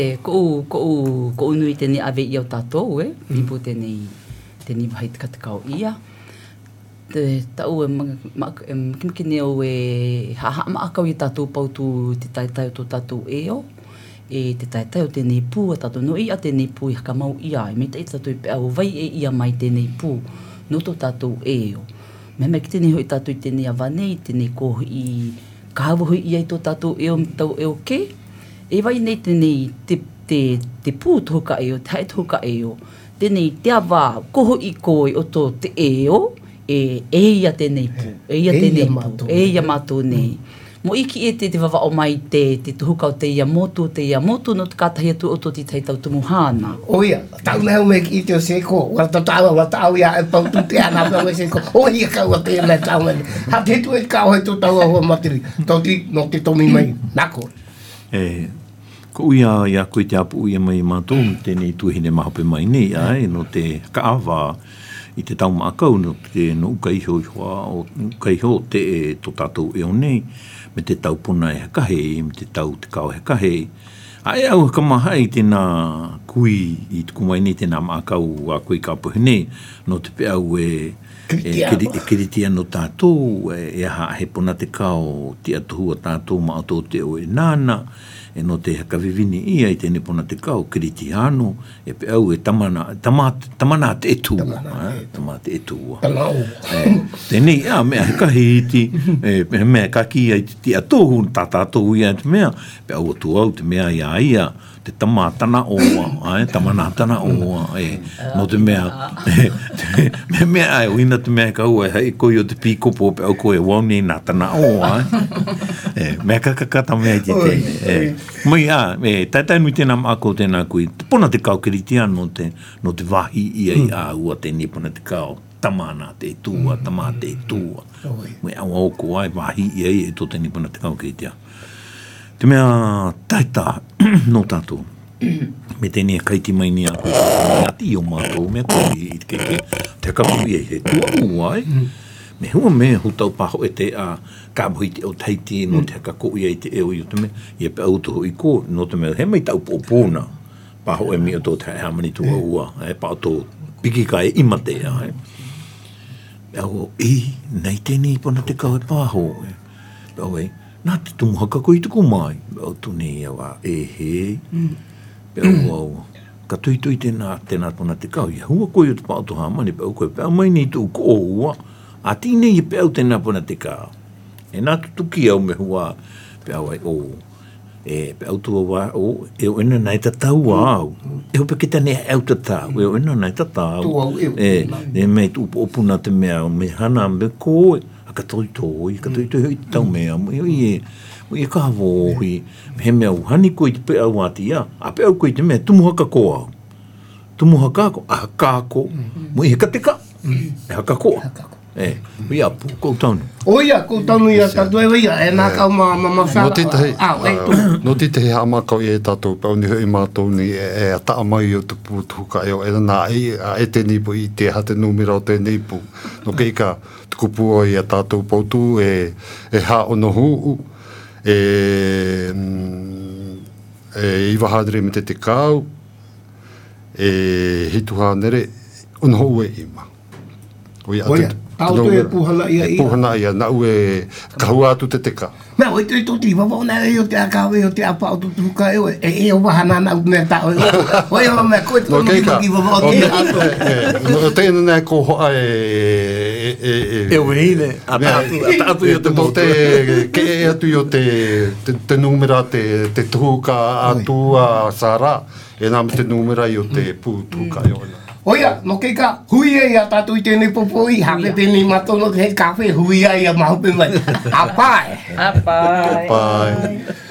Ko unui tēnei awe i au tātou, pipo tēnei wahi tikatikau ia. Te tau kimikine o e haha maakau i tātou pautu te taitai o tō tātou eo. E te taitai o tēnei pū a tātou no i a tēnei pū i hakamau ia. E me te tātou i pe au vai e ia mai tēnei pū. No tō tātou eo. Me ki tēnei hoi tātou i tēnei awanei, tēnei kohi i kahawa hoi i ai tō tātou eo tau eo ke. E vai nei tēnei te pū tōka eo, te hai tōka eo. Tēnei te awa koho i koi o tō te eo, e ia tēnei pū. E ia tēnei pū. E ia mātou nei. Mo iki e te wawa o mai te tuhuka o te ia motu no te kātahi atu o tō te teitau tumuhana.
Oia, tau leo me ki te o seko, wata tāua, wata au ia e pautu te ana pia me seko, oia kaua te ana tau mene. Ha te tu e kau hei tō tau ahua matiri, tau ti no te tomi mai, nako.
Ko ia koe te apu ia mai mātou, tēnei tuhine mahape mai nei, no te kaawa i te tau maakau, no te no ukaiho o ukaiho te tō tātou eo nei, me te tau puna e hakahe, me te tau te kao e hakahe. Ai au hakamaha i tēnā kui i tuku mai nei tēnā maakau a koe kāpuhi nei, no te pe au e kiritia no tātou, e aha he puna te kao te atuhua tātou ma ato te o e nāna, e no te hakawivini ia i tēne puna te kao, Kritiano, e pe au e tamana te etua. Tamana te etua. Tēnei, mea hekahi iti, mea kaki ai te atohu, tātātou ia te mea, pe au atu au te mea ia, te tamatana oa, tamana tana oa, no te mea, mea ai uina te mea kaua, hei koi o te pikopo, pe au koe wauni nā tana oa, mea kakakata mea i te tēne. Mai taitai nui tēnā maako tēnā kui, te pona te kao Kritiano no te wahi ia i a ua tēnei pona te kao, tamana te tua, tamana te tua. Mai au oko ai wahi ia i e tō tēnei pona te kao Kritiano. Te mea taita no tātou. Me tēnei kaiti mai ni a koe, ati o mātou, mea koe i te keke, te kapu i e he tua uai. Me hua me hutau paho e te a kāpuhi te o taiti no te hakako i e te eo i o te me, i e pe autoho i ko, no te me he mai tau pōpōna, paho e mi o tō te hamani tua ua, pa o tō piki kai imate. Pea o, nei tēnei pana te kau e pāho. Pea o, nā te tumuhaka ko i tuku mai. Pea o, tūne ia wā, he. Pea o, ka tui tēnā pana te kau. Ia hua koe o te pāto hamani, pea o koe, pea mai nei tū ko ua. A tine i pea o tēnā pana te kau. E nā tutuki au me hua, pea o, pe autua wa o e o ena nai tatau au e o peketa ne au tatau e o ena nai tatau e me tu opuna te mea me hana me ko a ka toi i tau mea i ka hawo hui he mea uhani ko i te pe au atia a pe au ko i te mea tumuhaka ko au tumuhaka ko a kako mo i he kateka e haka ko ia pu ko tonu
o ia ko tonu ia tatu e ia e nā kau mawhara
no te tehe hama kau i e tātou pau ni hui mātou ni e ataa mai o te pūtuka e o e nā e te nipu i te hate numera o te nipu no ke ika tuku pua i a tātou pautu e ha ono huu e iwahadere me te kau e hituha nere ono huu e ima o ia atu
Tauto e puhana ia ia.
Puhana ia, na ue kahua atu te teka.
Mea, oi te toti, wawona e o te akawe o te apa o tutuka e o wahana na unea ta oi. Oi o mea, koe te tono ki wawona o te ato.
No tēnā nei ko hoa
e uine, atu i o te motu.
Ke e atu i o te numera, te tuhuka atu a Sara, e nā me te numera i o te pūtuka i ona.
Oia, no kei ka hui e ia tātou i tēnei popoi, hape tēnei matono he kawhe hui e ia mahupe mai. Apai!
Apai!
Apai!